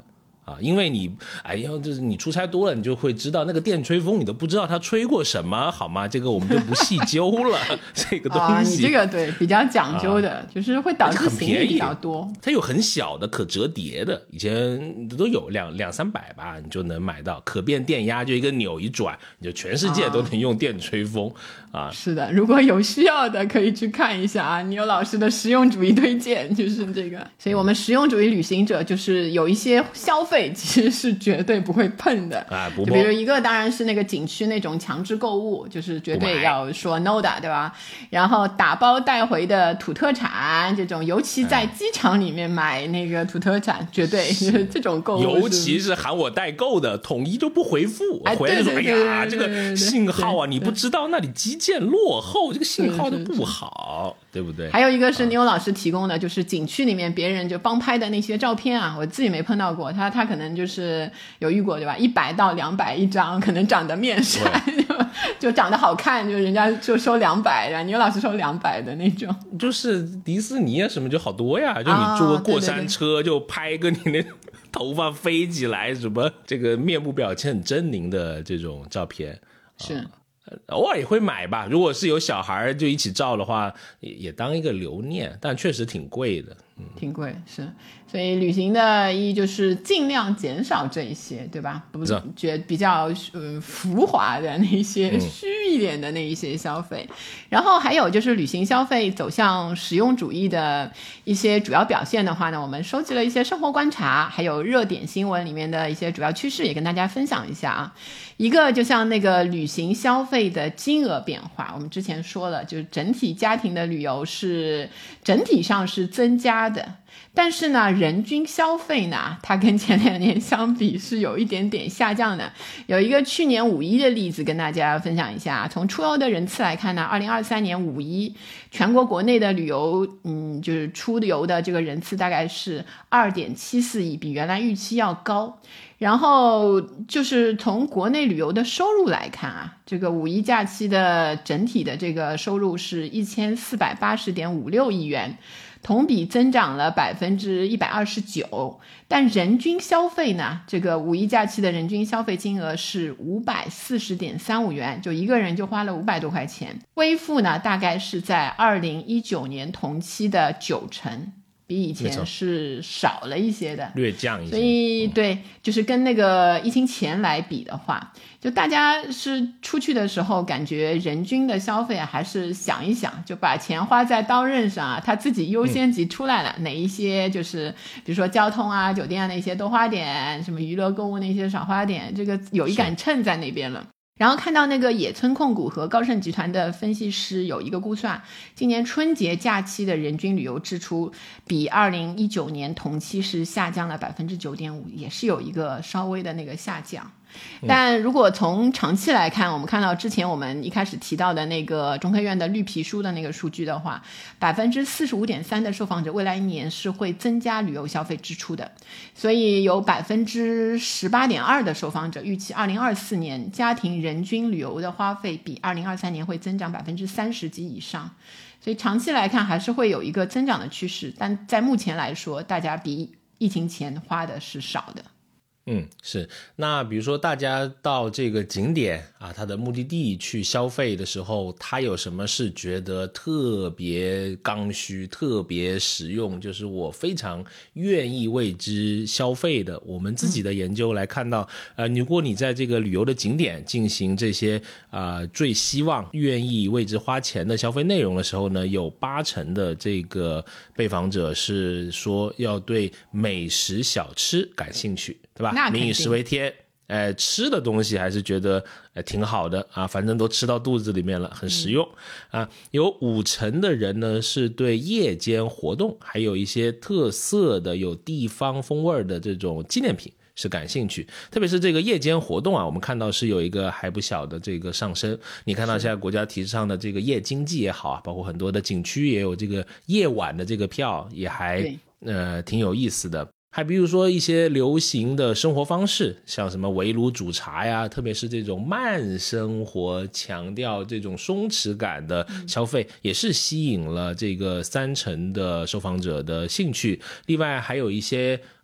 Speaker 1: 啊，因为你，哎呀，就是你出差多了，你就会知道那个电吹风，你都不知道它吹过什么，好吗？这个我们就不细究了。这个东西，
Speaker 2: 啊，你这个对比较讲究的，啊、就是会导致行李比较多。
Speaker 1: 它有很小的可折叠的，以前都有两两三百吧，你就能买到可变电压，就一个钮一转，你就全世界都能用电吹风啊。啊
Speaker 2: 是的，如果有需要的可以去看一下啊，牛老师的实用主义推荐就是这个。所以我们实用主义旅行者就是有一些消费。其实是绝对不会碰的
Speaker 1: 啊，不
Speaker 2: 就比如一个当然是那个景区那种强制购物，就是绝对要说 no 的，对吧？然后打包带回的土特产这种，尤其在机场里面买那个土特产，绝对就是这种购物，
Speaker 1: 尤其是喊我代购的，统一就不回复，
Speaker 2: 哎、
Speaker 1: 回来就说哎呀，这
Speaker 2: 个
Speaker 1: 信号啊，你不知道那里基建落后，这个信号都不好，对不对？
Speaker 2: 还有一个是牛老师提供的，就是景区里面别人就帮拍的那些照片啊，我自己没碰到过，他他可能就是有遇过，对吧？一百到两百一张，可能长得面善，就就长得好看，就人家就收两百，然后牛老师收两百的那种。
Speaker 1: 就是迪士尼啊什么就好多呀，就你坐个过山车就拍个你那头发飞起来，什么这个面部表情很狰狞的这种照片，
Speaker 2: 是。
Speaker 1: 啊偶尔也会买吧，如果是有小孩就一起照的话，也也当一个留念，但确实挺贵的，嗯，
Speaker 2: 挺贵是。所以旅行的意义就是尽量减少这一些，对吧？不觉比较呃浮华的那些虚一点的那一些消费、嗯、然后还有就是旅行消费走向实用主义的一些主要表现的话呢，我们收集了一些生活观察，还有热点新闻里面的一些主要趋势，也跟大家分享一下啊。一个就像那个旅行消费的金额变化，我们之前说了，就是整体家庭的旅游是整体上是增加的，但是呢人均消费呢它跟前两年相比是有一点点下降的。有一个去年五一的例子跟大家分享一下，从出游的人次来看呢，二零二三年五一全国国内的旅游嗯，就是出游的这个人次大概是 二点七四亿，比原来预期要高。然后就是从国内旅游的收入来看啊，这个五一假期的整体的这个收入是一千四百八十点五六亿元，同比增长了百分之一百二十九。但人均消费呢，这个五一假期的人均消费金额是五百四十点三五元，就一个人就花了五百多块钱，恢复呢大概是在二零一九年同期的九成。比以前是少了一些的，
Speaker 1: 略降一些。
Speaker 2: 所以对，就是跟那个疫情前来比的话，就大家是出去的时候感觉人均的消费还是想一想，就把钱花在刀刃上啊，他自己优先级出来了、嗯、哪一些就是比如说交通啊酒店啊那些多花点，什么娱乐购物那些少花点，这个有一杆秤在那边了。然后看到那个野村控股和高盛集团的分析师有一个估算，今年春节假期的人均旅游支出比二零一九年同期是下降了 百分之九点五， 也是有一个稍微的那个下降。但如果从长期来看，我们看到之前我们一开始提到的那个中科院的绿皮书的那个数据的话， 百分之四十五点三 的受访者未来一年是会增加旅游消费支出的，所以有 百分之十八点二 的受访者预期二零二四年家庭人均旅游的花费比二零二三年会增长 百分之三十 及以上，所以长期来看还是会有一个增长的趋势，但在目前来说大家比疫情前花的是少的。
Speaker 1: 嗯，是。那比如说大家到这个景点啊，它的目的地去消费的时候，他有什么是觉得特别刚需、特别实用，就是我非常愿意为之消费的？我们自己的研究来看到，呃，如果你在这个旅游的景点进行这些啊、呃、最希望愿意为之花钱的消费内容的时候呢，有八成的这个被访者是说要对美食小吃感兴趣，对吧？民以食为天，呃，吃的东西还是觉得呃挺好的啊，反正都吃到肚子里面了，很实用、嗯、啊。有五成的人呢是对夜间活动，还有一些特色的有地方风味的这种纪念品是感兴趣，特别是这个夜间活动啊，我们看到是有一个还不小的这个上升。你看到现在国家提倡的这个夜经济也好啊，包括很多的景区也有这个夜晚的这个票，也还呃挺有意思的。还比如说一些流行的生活方式，像什么围炉煮茶呀，特别是这种慢生活，强调这种松弛感的消费，也是吸引了这个三成的受访者的兴趣。另外还有一些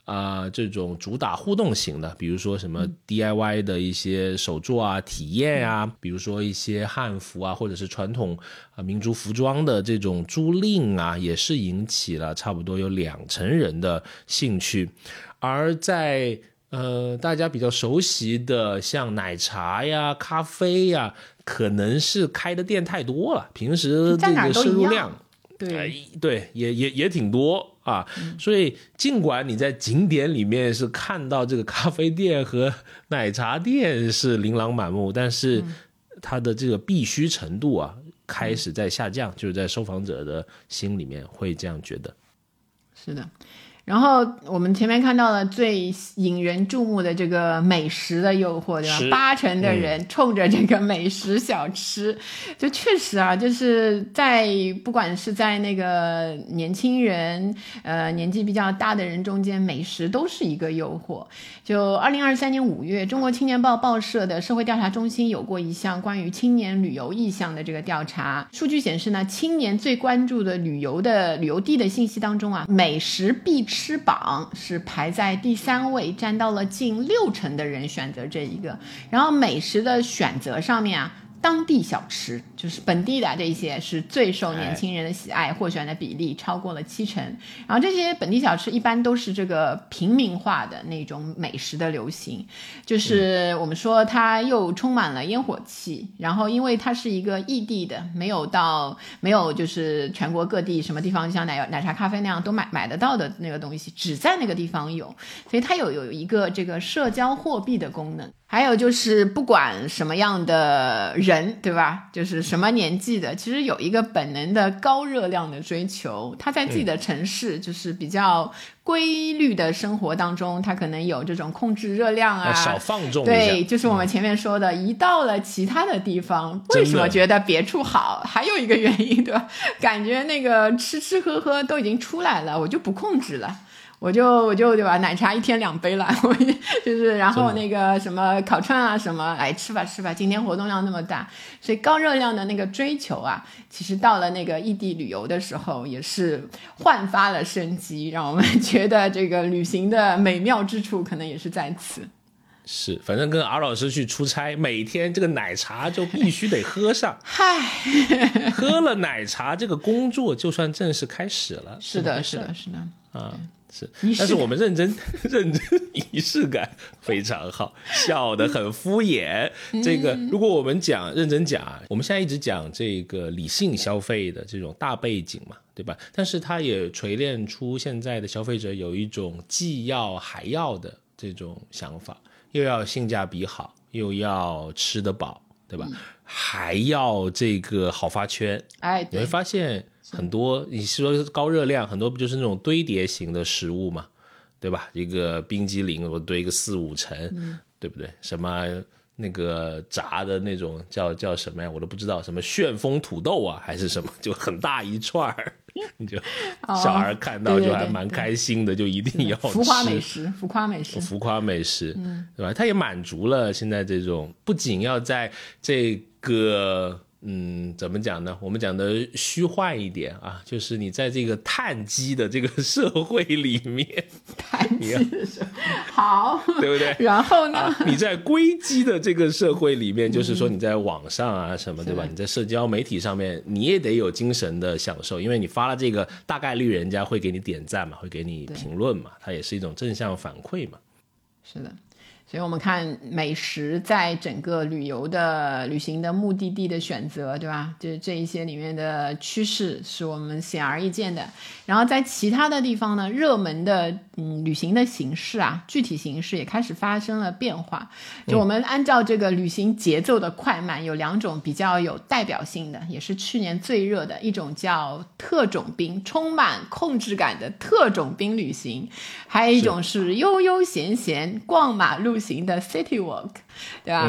Speaker 1: 啊、呃，这种主打互动型的，比如说什么 D I Y 的一些手作啊、体验啊，比如说一些汉服啊，或者是传统啊民族服装的这种租赁啊，也是引起了差不多有两成人的兴趣。而在呃大家比较熟悉的像奶茶呀、咖啡呀，可能是开的店太多了，平时这个摄入量。
Speaker 2: 对、
Speaker 1: 呃、对，也也也挺多啊、嗯，所以尽管你在景点里面是看到这个咖啡店和奶茶店是琳琅满目，但是它的这个必须程度啊开始在下降，就是在受访者的心里面会这样觉得。
Speaker 2: 是的。然后我们前面看到了最引人注目的这个美食的诱惑，对吧？八成的人冲着这个美食小吃、嗯、就确实啊，就是在不管是在那个年轻人呃年纪比较大的人中间，美食都是一个诱惑。就二零二三年五月，中国青年报报社的社会调查中心有过一项关于青年旅游意向的这个调查，数据显示呢，青年最关注的旅游的旅游地的信息当中啊，美食必吃榜是排在第三位，占到了近六成的人选择这一个。然后美食的选择上面啊，当地小吃就是本地的这些是最受年轻人的喜爱，获选的比例超过了七成。然后这些本地小吃一般都是这个平民化的那种美食的流行，就是我们说它又充满了烟火气，然后因为它是一个异地的，没有到没有就是全国各地什么地方像奶奶茶咖啡那样都买买得到的那个东西，只在那个地方有，所以它有有一个这个社交货币的功能。还有就是不管什么样的人，对吧，就是什么年纪的，其实有一个本能的高热量的追求，他在自己的城市就是比较规律的生活当中，他可能有这种控制热量啊，
Speaker 1: 少放纵一下。
Speaker 2: 对，就是我们前面说的、嗯、一到了其他的地方，为什么觉得别处好，还有一个原因，对吧，感觉那个吃吃喝喝都已经出来了，我就不控制了，我就我就对吧，奶茶一天两杯了，我就是然后那个什么烤串啊什么，哎吃吧吃吧，今天活动量那么大，所以高热量的那个追求啊，其实到了那个异地旅游的时候也是焕发了生机，让我们觉得这个旅行的美妙之处可能也是在此。
Speaker 1: 是，反正跟 R 老师去出差，每天这个奶茶就必须得喝上。
Speaker 2: 嗨，
Speaker 1: 喝了奶茶，这个工作就算正式开始了。
Speaker 2: 是的，是的，是的，
Speaker 1: 啊。是，但是我们认真认真仪式感非常好，笑得很敷衍。这个如果我们讲认真讲啊，我们现在一直讲这个理性消费的这种大背景嘛，对吧？但是它也锤炼出现在的消费者有一种既要还要的这种想法，又要性价比好，又要吃得饱，对吧？嗯、还要这个好发圈。
Speaker 2: 哎，
Speaker 1: 你会发现。很多你说高热量，很多不就是那种堆叠型的食物嘛，对吧？一个冰激凌我堆一个四五层、嗯、对不对？什么那个炸的那种叫叫什么呀，我都不知道，什么旋风土豆啊还是什么，就很大一串你就小孩看到就还蛮开心的、哦、对对对，就一定要吃
Speaker 2: 浮夸美食浮夸美食
Speaker 1: 浮夸美食、嗯、对吧？它也满足了现在这种不仅要在这个嗯，怎么讲呢？我们讲的虚幻一点啊，就是你在这个碳基的这个社会里面，
Speaker 2: 碳基的社会好，
Speaker 1: 对不对？
Speaker 2: 然后呢、
Speaker 1: 啊，你在硅基的这个社会里面，就是说你在网上啊什么，对吧？你在社交媒体上面，你也得有精神的享受，因为你发了这个，大概率人家会给你点赞嘛，会给你评论嘛，它也是一种正向反馈嘛。
Speaker 2: 是的。所以我们看美食在整个旅游的旅行的目的地的选择，对吧？这这一些里面的趋势是我们显而易见的。然后在其他的地方呢，热门的嗯旅行的形式啊，具体形式也开始发生了变化。就我们按照这个旅行节奏的快慢，有两种比较有代表性的，也是去年最热的一种叫特种兵，充满控制感的特种兵旅行，还有一种是悠悠闲闲逛马路型的 City Walk， 对吧？嗯，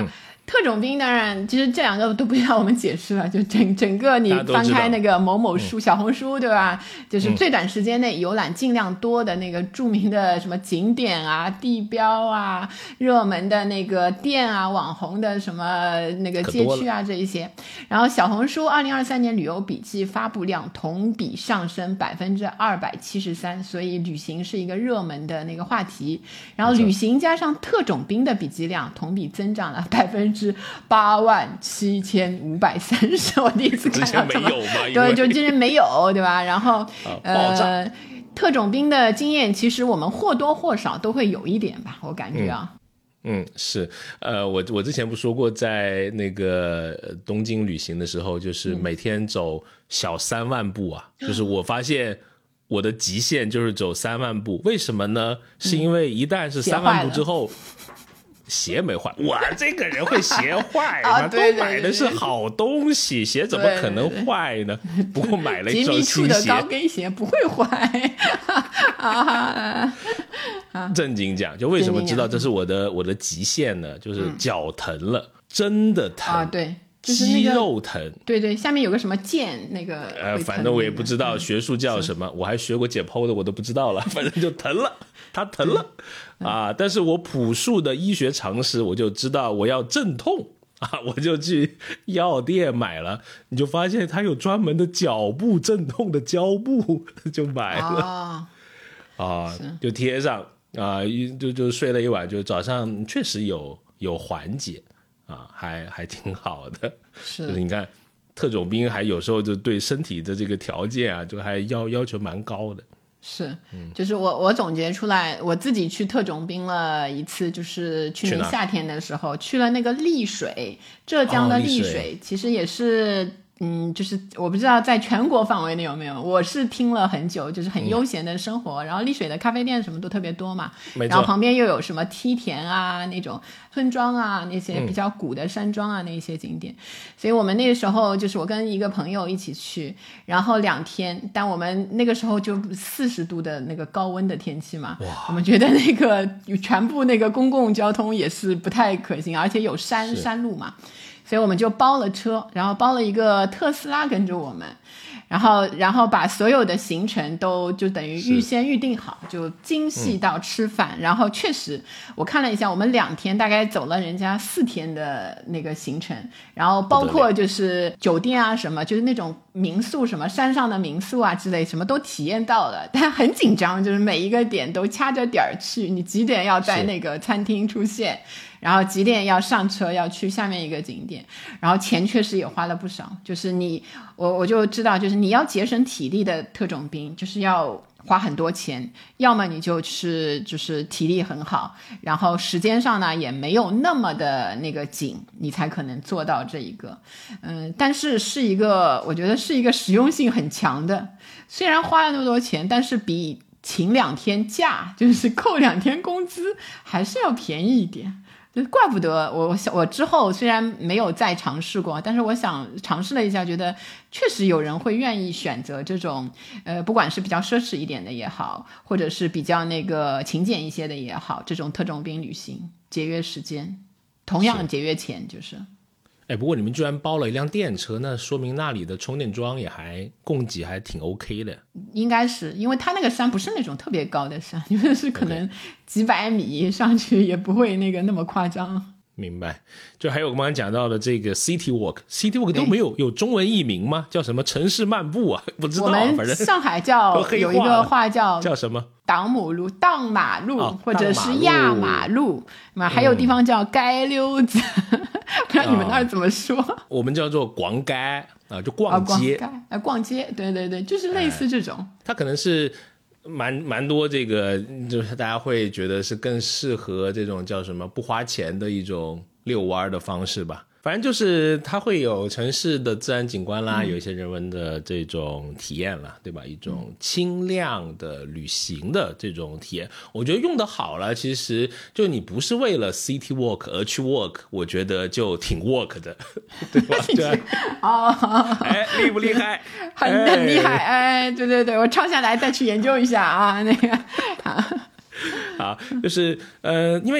Speaker 2: 特种兵当然，其实这两个都不需要我们解释了，就整整个你翻开那个某某书、嗯、小红书，对吧？就是最短时间内游览尽量多的那个著名的什么景点啊、地标啊、热门的那个店啊、网红的什么那个街区啊这一些。然后小红书二零二三年旅游笔记发布量同比上升百分之二百七十三，所以旅行是一个热门的那个话题。然后旅行加上特种兵的笔记量同比增长了百分之八万七千五百三十，我第一次看到这么，对，就之前没有，对吧？然后、啊、呃，特种兵的经验，其实我们或多或少都会有一点吧，我感觉啊。
Speaker 1: 嗯嗯，是，呃，我我之前不说过，在那个东京旅行的时候，就是每天走小三万步啊，嗯、就是我发现我的极限就是走三万步，为什么呢？是因为一旦是三万步之后。鞋没坏，我这个人会鞋坏吗？啊、都买的是好东西，鞋怎么可能坏呢？对对对，不过买了一双新鞋，吉米处的
Speaker 2: 高跟鞋不会坏。啊、
Speaker 1: 正经讲，就为什么知道这是我的我的极限呢？就是脚疼了，嗯、真的疼
Speaker 2: 啊，对。就是那个、
Speaker 1: 肌肉疼，
Speaker 2: 对对，下面有个什么腱，那个
Speaker 1: 呃，反正我也不知道学术叫什么，嗯、我还学过解剖的，我都不知道了，反正就疼了，它疼了、嗯、啊！但是我朴素的医学常识，我就知道我要镇痛啊，我就去药店买了，你就发现它有专门的脚部镇痛的胶布，就买了、哦、啊，就贴上啊，就就睡了一晚，就早上确实有有缓解。啊，还还挺好的，
Speaker 2: 是，
Speaker 1: 就是你看，特种兵还有时候就对身体的这个条件啊，就还要要求蛮高的。
Speaker 2: 是，嗯、就是我我总结出来，我自己去特种兵了一次，就是去年夏天的时候 去, 去了那个丽水，浙江的丽水，哦、丽水其实也是。嗯，就是我不知道在全国范围内有没有，我是听了很久，就是很悠闲的生活、嗯、然后丽水的咖啡店什么都特别多嘛，然后旁边又有什么梯田啊那种村庄啊，那些比较古的山庄啊、嗯、那些景点，所以我们那个时候就是我跟一个朋友一起去，然后两天，但我们那个时候就四十度的那个高温的天气嘛，我们觉得那个全部那个公共交通也是不太可行，而且有山山路嘛，所以我们就包了车，然后包了一个特斯拉跟着我们，然后然后把所有的行程都就等于预先预定好，就精细到吃饭、嗯、然后确实我看了一下，我们两天大概走了人家四天的那个行程，然后包括就是酒店啊什么，就是那种民宿什么山上的民宿啊之类什么都体验到了，但很紧张，就是每一个点都掐着点儿去，你几点要在那个餐厅出现，然后几点要上车要去下面一个景点，然后钱确实也花了不少，就是你我我就知道，就是你要节省体力的特种兵就是要花很多钱，要么你就是就是体力很好，然后时间上呢也没有那么的那个紧，你才可能做到这一个嗯，但是是一个我觉得是一个实用性很强的，虽然花了那么多钱，但是比请两天假就是扣两天工资还是要便宜一点，怪不得我我之后虽然没有再尝试过，但是我想尝试了一下，觉得确实有人会愿意选择这种呃，不管是比较奢侈一点的也好，或者是比较那个勤俭一些的也好，这种特种兵旅行节约时间，同样节约钱就是。
Speaker 1: 哎，不过你们居然包了一辆电车，那说明那里的充电桩也还供给还挺 OK 的。
Speaker 2: 应该是因为它那个山不是那种特别高的山，就是可能几百米上去也不会那个那么夸张。
Speaker 1: 明白。就还有我们刚刚讲到的这个 City Walk City Walk 都没有有中文译名吗？叫什么城市漫步啊？不知道，
Speaker 2: 我们上海叫有一个话叫
Speaker 1: 叫什么
Speaker 2: 挡马路荡马路、哦、或者是压马路、
Speaker 1: 嗯、
Speaker 2: 还有地方叫街溜子、嗯、不知道你们那儿怎么说、哦、
Speaker 1: 我们叫做逛街啊，就逛街、
Speaker 2: 啊、逛, 逛街对对对，就是类似这种、哎、
Speaker 1: 它可能是蛮蛮多这个就是大家会觉得是更适合这种叫什么不花钱的一种遛弯的方式吧，反正就是它会有城市的自然景观啦、嗯、有一些人文的这种体验啦，对吧，一种轻量的旅行的这种体验、嗯、我觉得用得好了，其实就你不是为了 City Walk 而去 Walk， 我觉得就挺 Walk 的对吧对
Speaker 2: 哦，
Speaker 1: 哎，厉不厉害
Speaker 2: 很很厉害，哎，对对对，我抄下来再去研究一下啊，那个
Speaker 1: 好，就是呃，因为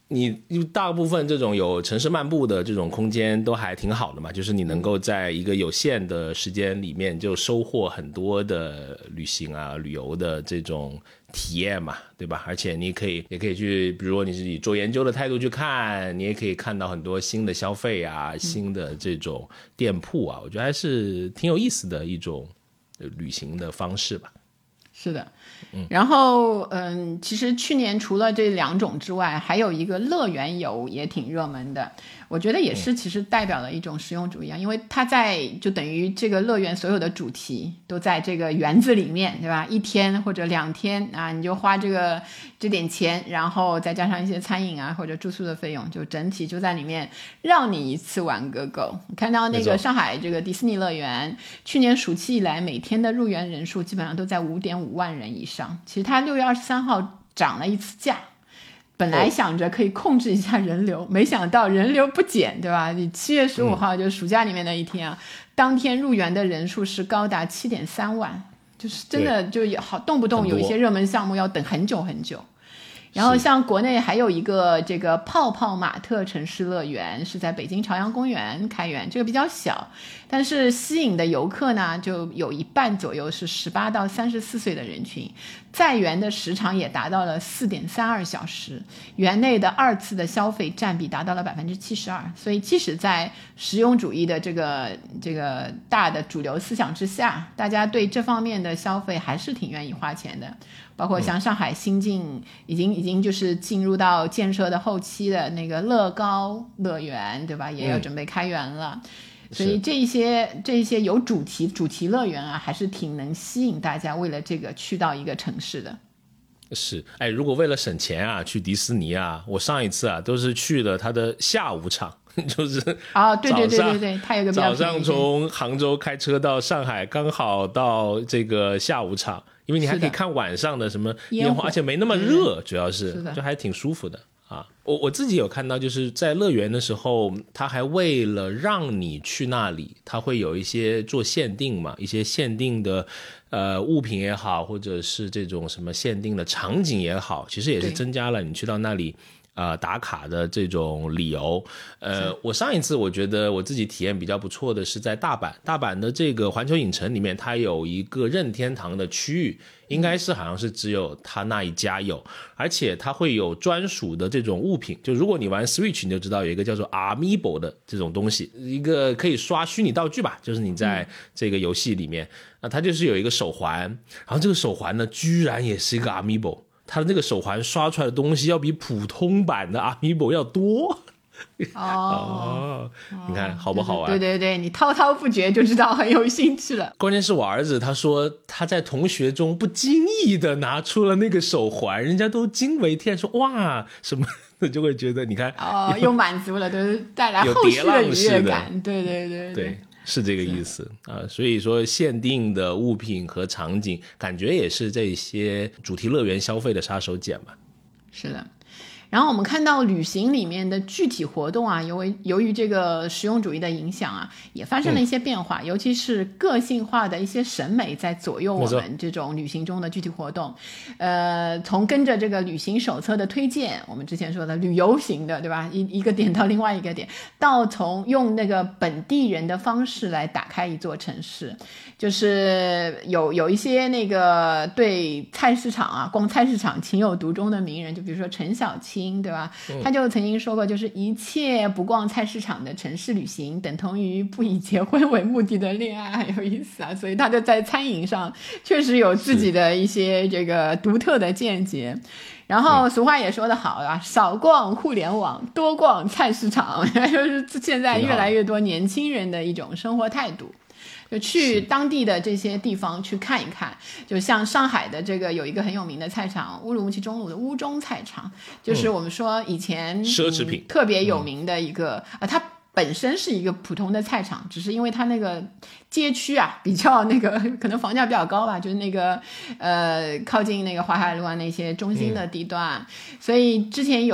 Speaker 1: 你大部分这种有城市漫步的这种空间都还挺好的嘛，就是你能够在一个有限的时间里面就收获很多的旅行啊旅游的这种体验嘛，对吧？而且你可以也可以去，比如说你是以做研究的态度去看，你也可以看到很多新的消费啊、嗯、新的这种店铺啊，我觉得还是挺有意思的一种旅行的方式吧。
Speaker 2: 是的，然后嗯，其实去年除了这两种之外，还有一个乐园游也挺热门的，我觉得也是其实代表了一种实用主义啊，因为它在就等于这个乐园所有的主题都在这个园子里面，对吧？一天或者两天啊，你就花这个这点钱，然后再加上一些餐饮啊或者住宿的费用，就整体就在里面让你一次玩个够。你看到那个上海这个迪士尼乐园，去年暑期以来每天的入园人数基本上都在五点五万人以上，其实它六月二十三号涨了一次价，本来想着可以控制一下人流、哦、没想到人流不减，对吧？你七月十五号、嗯、就是暑假里面的一天啊，当天入园的人数是高达七点三万，就是真的就好动不动有一些热门项目要等很久很久。然后像国内还有一个这个泡泡玛特城市乐园是在北京朝阳公园开园，这个比较小，但是吸引的游客呢就有一半左右是十八到三十四岁的人群，在园的时长也达到了 四点三二小时，园内的二次的消费占比达到了 百分之七十二， 所以即使在实用主义的这个这个大的主流思想之下，大家对这方面的消费还是挺愿意花钱的。包括像上海新进已经已经就是进入到建设的后期的那个乐高乐园，对吧？也要准备开园了。嗯，所以这一些这一些有主题主题乐园啊，还是挺能吸引大家为了这个去到一个城市的。
Speaker 1: 是，哎，如果为了省钱啊，去迪士尼啊，我上一次啊都是去了它的下午场，就是
Speaker 2: 哦，对对对对对，它有个比较
Speaker 1: 早上从杭州开车到上海，刚好到这个下午场。因为你还可以看晚上的什么烟花，而且没那么热，主要是就还挺舒服的啊。我我自己有看到，就是在乐园的时候，他还为了让你去那里，他会有一些做限定嘛，一些限定的呃物品也好，或者是这种什么限定的场景也好，其实也是增加了你去到那里呃，打卡的这种理由。呃，我上一次我觉得我自己体验比较不错的是在大阪，大阪的这个环球影城里面，它有一个任天堂的区域，应该是好像是只有它那一家有，而且它会有专属的这种物品，就如果你玩 Switch 你就知道有一个叫做 Amiibo 的这种东西，一个可以刷虚拟道具吧，就是你在这个游戏里面，那它就是有一个手环，然后这个手环呢居然也是一个 Amiibo，它的那个手环刷出来的东西要比普通版的 Amiibo 要多。
Speaker 2: 哦,
Speaker 1: 哦，你看好不好玩？
Speaker 2: 对对对，你滔滔不绝就知道很有兴趣了。
Speaker 1: 关键是我儿子他说他在同学中不经意的拿出了那个手环，人家都惊为天说哇什么的，就会觉得你看
Speaker 2: 哦，又满足了，就是带来后续的愉悦感。对对对
Speaker 1: 对, 对是这个意思啊，所以说限定的物品和场景，感觉也是这些主题乐园消费的杀手锏吧。
Speaker 2: 是的。然后我们看到旅行里面的具体活动啊，由于由于这个实用主义的影响啊，也发生了一些变化，嗯、尤其是个性化的一些审美在左右我们这种旅行中的具体活动。呃，从跟着这个旅行手册的推荐，我们之前说的旅游型的，对吧？一一个点到另外一个点，到从用那个本地人的方式来打开一座城市，就是有有一些那个对菜市场啊，逛菜市场情有独钟的名人，就比如说陈小青。对吧？他就曾经说过，就是一切不逛菜市场的城市旅行等同于不以结婚为目的的恋爱，很有意思啊。所以他就在餐饮上确实有自己的一些这个独特的见解。然后俗话也说得好啊，少逛互联网，多逛菜市场，就是现在越来越多年轻人的一种生活态度。就去当地的这些地方去看一看，就像上海的这个有一个很有名的菜场，乌鲁木齐中路的乌中菜场，就是我们说以前、
Speaker 1: 嗯、奢侈品、
Speaker 2: 嗯、特别有名的一个、嗯、啊，它本身是一个普通的菜场，只是因为它那个街区啊比较那个可能房价比较高吧，就是那个呃靠近那个淮海路啊那些中心的地段、嗯、所以之前有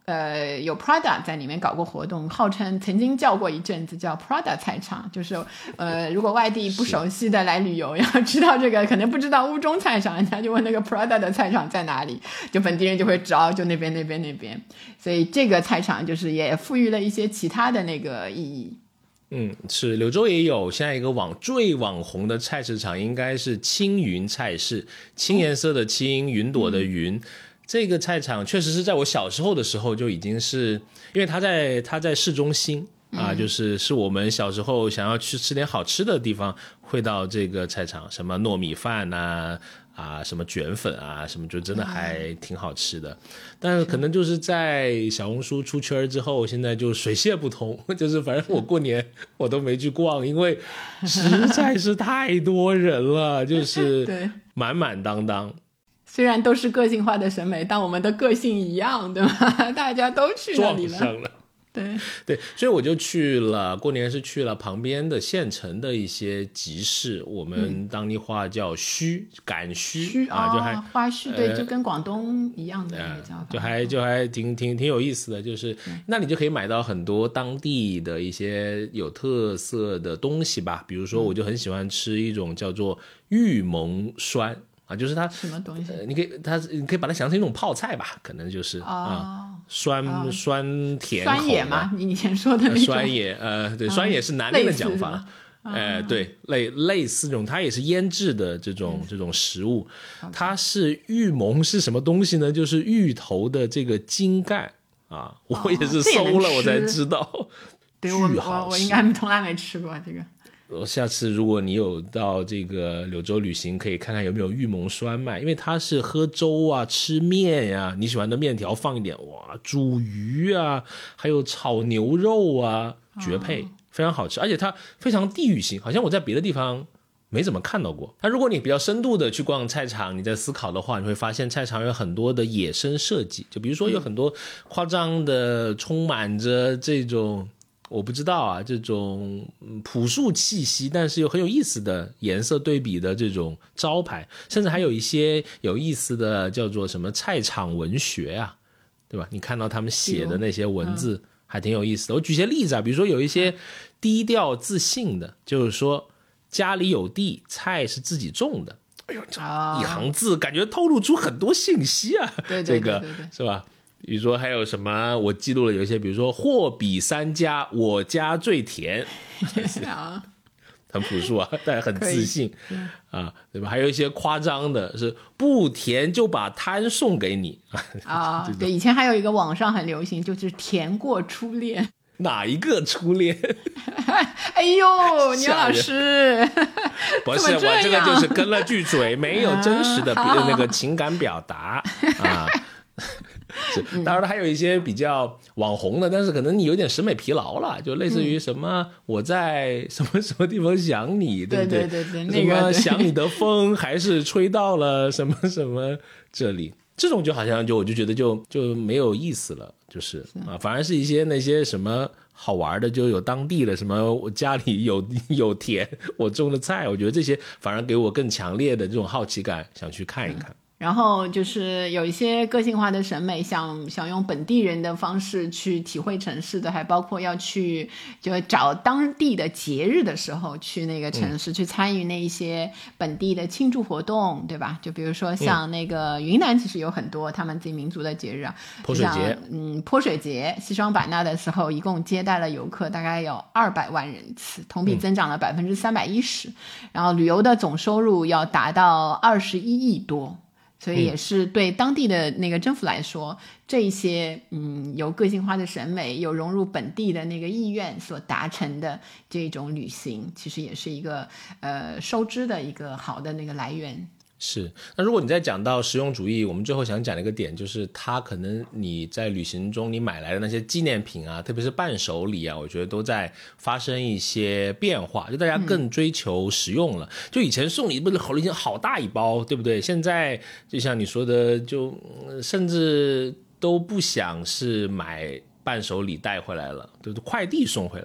Speaker 2: 呃，有 Prada 在里面搞过活动，号称曾经叫过一阵子叫 Prada 菜场，就是呃，如果外地不熟悉的来旅游，要知道这个可能不知道乌中菜场，人家就问那个 Prada 的菜场在哪里，就本地人就会找，就那边那边那边，所以这个菜场就是也赋予了一些其他的那个意义。
Speaker 1: 嗯，是柳州也有现在一个网最网红的菜市场，应该是青云菜市，青颜色的青，云朵的云。嗯，这个菜场确实是在我小时候的时候就已经是，因为它在它在市中心啊，嗯，就是是我们小时候想要去吃点好吃的地方会到这个菜场，什么糯米饭啊啊，什么卷粉啊，什么就真的还挺好吃的。嗯，但是可能就是在小红书出圈之后，现在就水泄不通，就是反正我过年我都没去逛，因为实在是太多人了，就是满满当当。
Speaker 2: 虽然都是个性化的审美，但我们的个性一样，对吧？大家都去那里了，
Speaker 1: 撞上了。对对，所以我就去了，过年是去了旁边的县城的一些集市，我们当地话叫墟，赶墟啊，就还
Speaker 2: 花墟，对，就跟广东一样的那个叫法，
Speaker 1: 呃，就还就还挺挺挺有意思的，就是那你就可以买到很多当地的一些有特色的东西吧，比如说我就很喜欢吃一种叫做玉蒙酸。啊，就是它
Speaker 2: 什么东西？
Speaker 1: 呃、你可以它你可以把它想成一种泡菜吧，可能就是、哦、啊，酸、哦、酸甜口的。
Speaker 2: 酸野吗？你以前说的那种。
Speaker 1: 酸野，呃，对，酸野是南边的讲法。呃，对，类类似这种，它也是腌制的这种、嗯、这种食物。它是玉蒙是什么东西呢？就是芋头的这个茎干啊，我也是搜了我才知道。哦、
Speaker 2: 对，我我我应该从来没吃过这个。
Speaker 1: 下次如果你有到这个柳州旅行，可以看看有没有玉蒙酸卖，因为它是喝粥啊、吃面呀、啊，你喜欢的面条放一点，哇，煮鱼啊，还有炒牛肉啊，绝配，哦、非常好吃，而且它非常地域性，好像我在别的地方没怎么看到过。那如果你比较深度的去逛菜场，你在思考的话，你会发现菜场有很多的野生设计，就比如说有很多夸张的，充满着这种。我不知道啊，这种朴素气息但是又很有意思的颜色对比的这种招牌，甚至还有一些有意思的叫做什么菜场文学啊，对吧？你看到他们写的那些文字还挺有意思的。我举些例子啊，比如说有一些低调自信的，就是说家里有地，菜是自己种的，哎呦，这一行字感觉透露出很多信息啊，
Speaker 2: 对对对对对，
Speaker 1: 这个是吧？比如说还有什么我记录了有一些，比如说货比三家，我家最甜很朴素啊，但很自信啊，对吧？还有一些夸张的是不甜就把摊送给你
Speaker 2: 啊，对，以前还有一个网上很流行，就是甜过初恋。
Speaker 1: 哪一个初恋？
Speaker 2: 哎呦，牛老师，
Speaker 1: 不是，我这个就是跟了句嘴，没有真实的那个情感表达啊。当然还有一些比较网红的，但是可能你有点审美疲劳了，就类似于什么我在什么什么地方想你，对不对？
Speaker 2: 对对对，
Speaker 1: 那个什么想你的风还是吹到了什么什么这里，这种就好像就我就觉得就就没有意思了，就是啊，反而是一些那些什么好玩的，就有当地的什么我家里有有田，我种的菜，我觉得这些反而给我更强烈的这种好奇感，想去看一看。嗯，
Speaker 2: 然后就是有一些个性化的审美，想想用本地人的方式去体会城市的，还包括要去就找当地的节日的时候去那个城市、嗯、去参与那一些本地的庆祝活动，对吧？就比如说像那个云南其实有很多他们自己民族的节日啊，
Speaker 1: 泼水节，
Speaker 2: 嗯，泼水节西双版纳的时候一共接待了游客大概有二百万人次，同比增长了百分之三百一十，然后旅游的总收入要达到二十一亿多。所以也是对当地的那个政府来说，嗯、这一些嗯有个性化的审美，有融入本地的那个意愿所达成的这种旅行，其实也是一个呃收支的一个好的那个来源。
Speaker 1: 是，那如果你在讲到实用主义，我们最后想讲的一个点就是它可能你在旅行中你买来的那些纪念品啊，特别是伴手礼啊，我觉得都在发生一些变化，就大家更追求实用了、嗯、就以前送礼不是好已经好大一包，对不对？现在就像你说的，就甚至都不想是买伴手礼带回来了，就是快递送回来。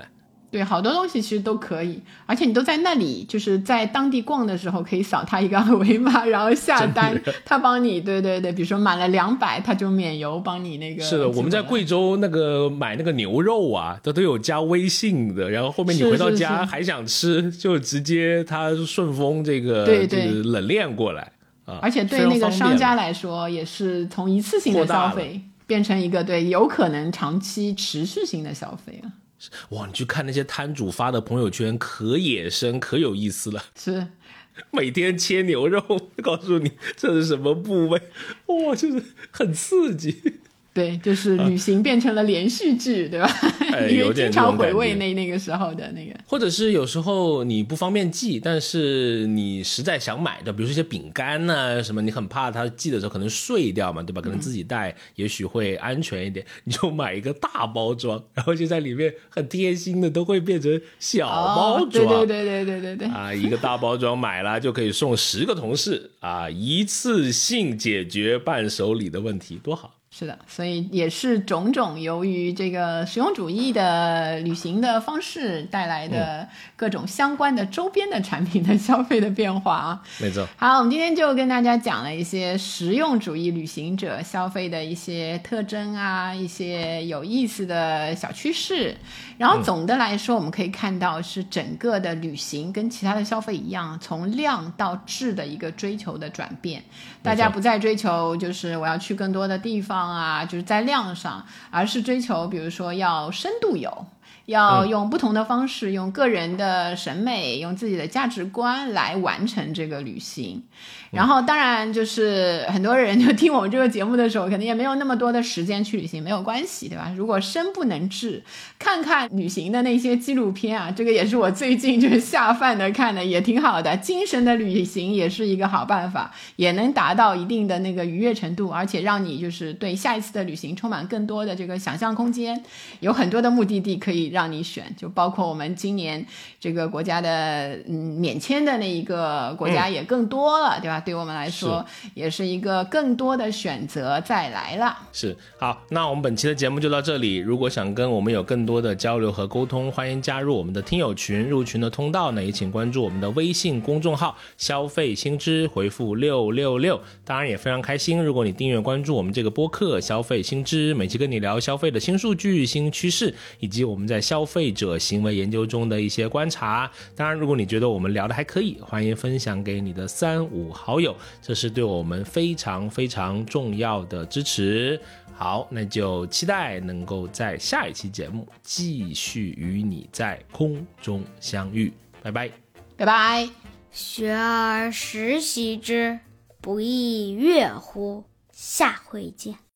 Speaker 2: 对，好多东西其实都可以，而且你都在那里，就是在当地逛的时候可以扫他一个二维码，然后下单，他帮你，对对对，比如说满了两百，他就免邮帮你那个。
Speaker 1: 是的，我们在贵州那个买那个牛肉啊，它都有加微信的，然后后面你回到家还想吃，就直接他顺丰这个
Speaker 2: 对对
Speaker 1: 这个冷链过来啊，
Speaker 2: 而且对那个商家来说，也是从一次性的消费变成一个对有可能长期持续性的消费了。
Speaker 1: 哇，你去看那些摊主发的朋友圈，可野生可有意思了，
Speaker 2: 是
Speaker 1: 每天切牛肉，告诉你这是什么部位，哇，就是很刺激。
Speaker 2: 对，就是旅行变成了连续剧，对吧？
Speaker 1: 哎，
Speaker 2: 因为经常回味那那个时候的那个，
Speaker 1: 或者是有时候你不方便寄，但是你实在想买的，比如说一些饼干呐、啊、什么，你很怕它寄的时候可能碎掉嘛，对吧？可能自己带，也许会安全一点，你就买一个大包装，然后就在里面很贴心的都会变成小包装。哦、
Speaker 2: 对对对对对对对
Speaker 1: 啊，一个大包装买了就可以送十个同事啊，一次性解决伴手礼的问题，多好。
Speaker 2: 是的，所以也是种种由于这个实用主义的旅行的方式带来的各种相关的周边的产品的消费的变化啊。
Speaker 1: 没错。
Speaker 2: 好，我们今天就跟大家讲了一些实用主义旅行者消费的一些特征啊，一些有意思的小趋势。然后总的来说，我们可以看到是整个的旅行跟其他的消费一样，从量到质的一个追求的转变。大家不再追求就是我要去更多的地方啊，就是在量上，而是追求比如说要深度游，要用不同的方式、嗯、用个人的审美，用自己的价值观来完成这个旅行。然后当然就是很多人就听我们这个节目的时候可能也没有那么多的时间去旅行，没有关系，对吧？如果身不能至，看看旅行的那些纪录片啊，这个也是我最近就是下饭的看的，也挺好的。精神的旅行也是一个好办法，也能达到一定的那个愉悦程度，而且让你就是对下一次的旅行充满更多的这个想象空间。有很多的目的地可以让你选，就包括我们今年这个国家的嗯免签的那一个国家也更多了、嗯、对吧？对我们来说也是一个更多的选择再来了。
Speaker 1: 是，好，那我们本期的节目就到这里。如果想跟我们有更多的交流和沟通，欢迎加入我们的听友群。入群的通道呢，也请关注我们的微信公众号消费新知，回复六六六。当然也非常开心，如果你订阅关注我们这个播客消费新知，每期跟你聊消费的新数据、新趋势，以及我们在消费者行为研究中的一些观察。当然如果你觉得我们聊的还可以，欢迎分享给你的三五好友，这是对我们非常非常重要的支持。好，那就期待能够在下一期节目继续与你在空中相遇。拜拜，
Speaker 2: 拜拜。
Speaker 3: 学而时习之，不亦说乎？下回见。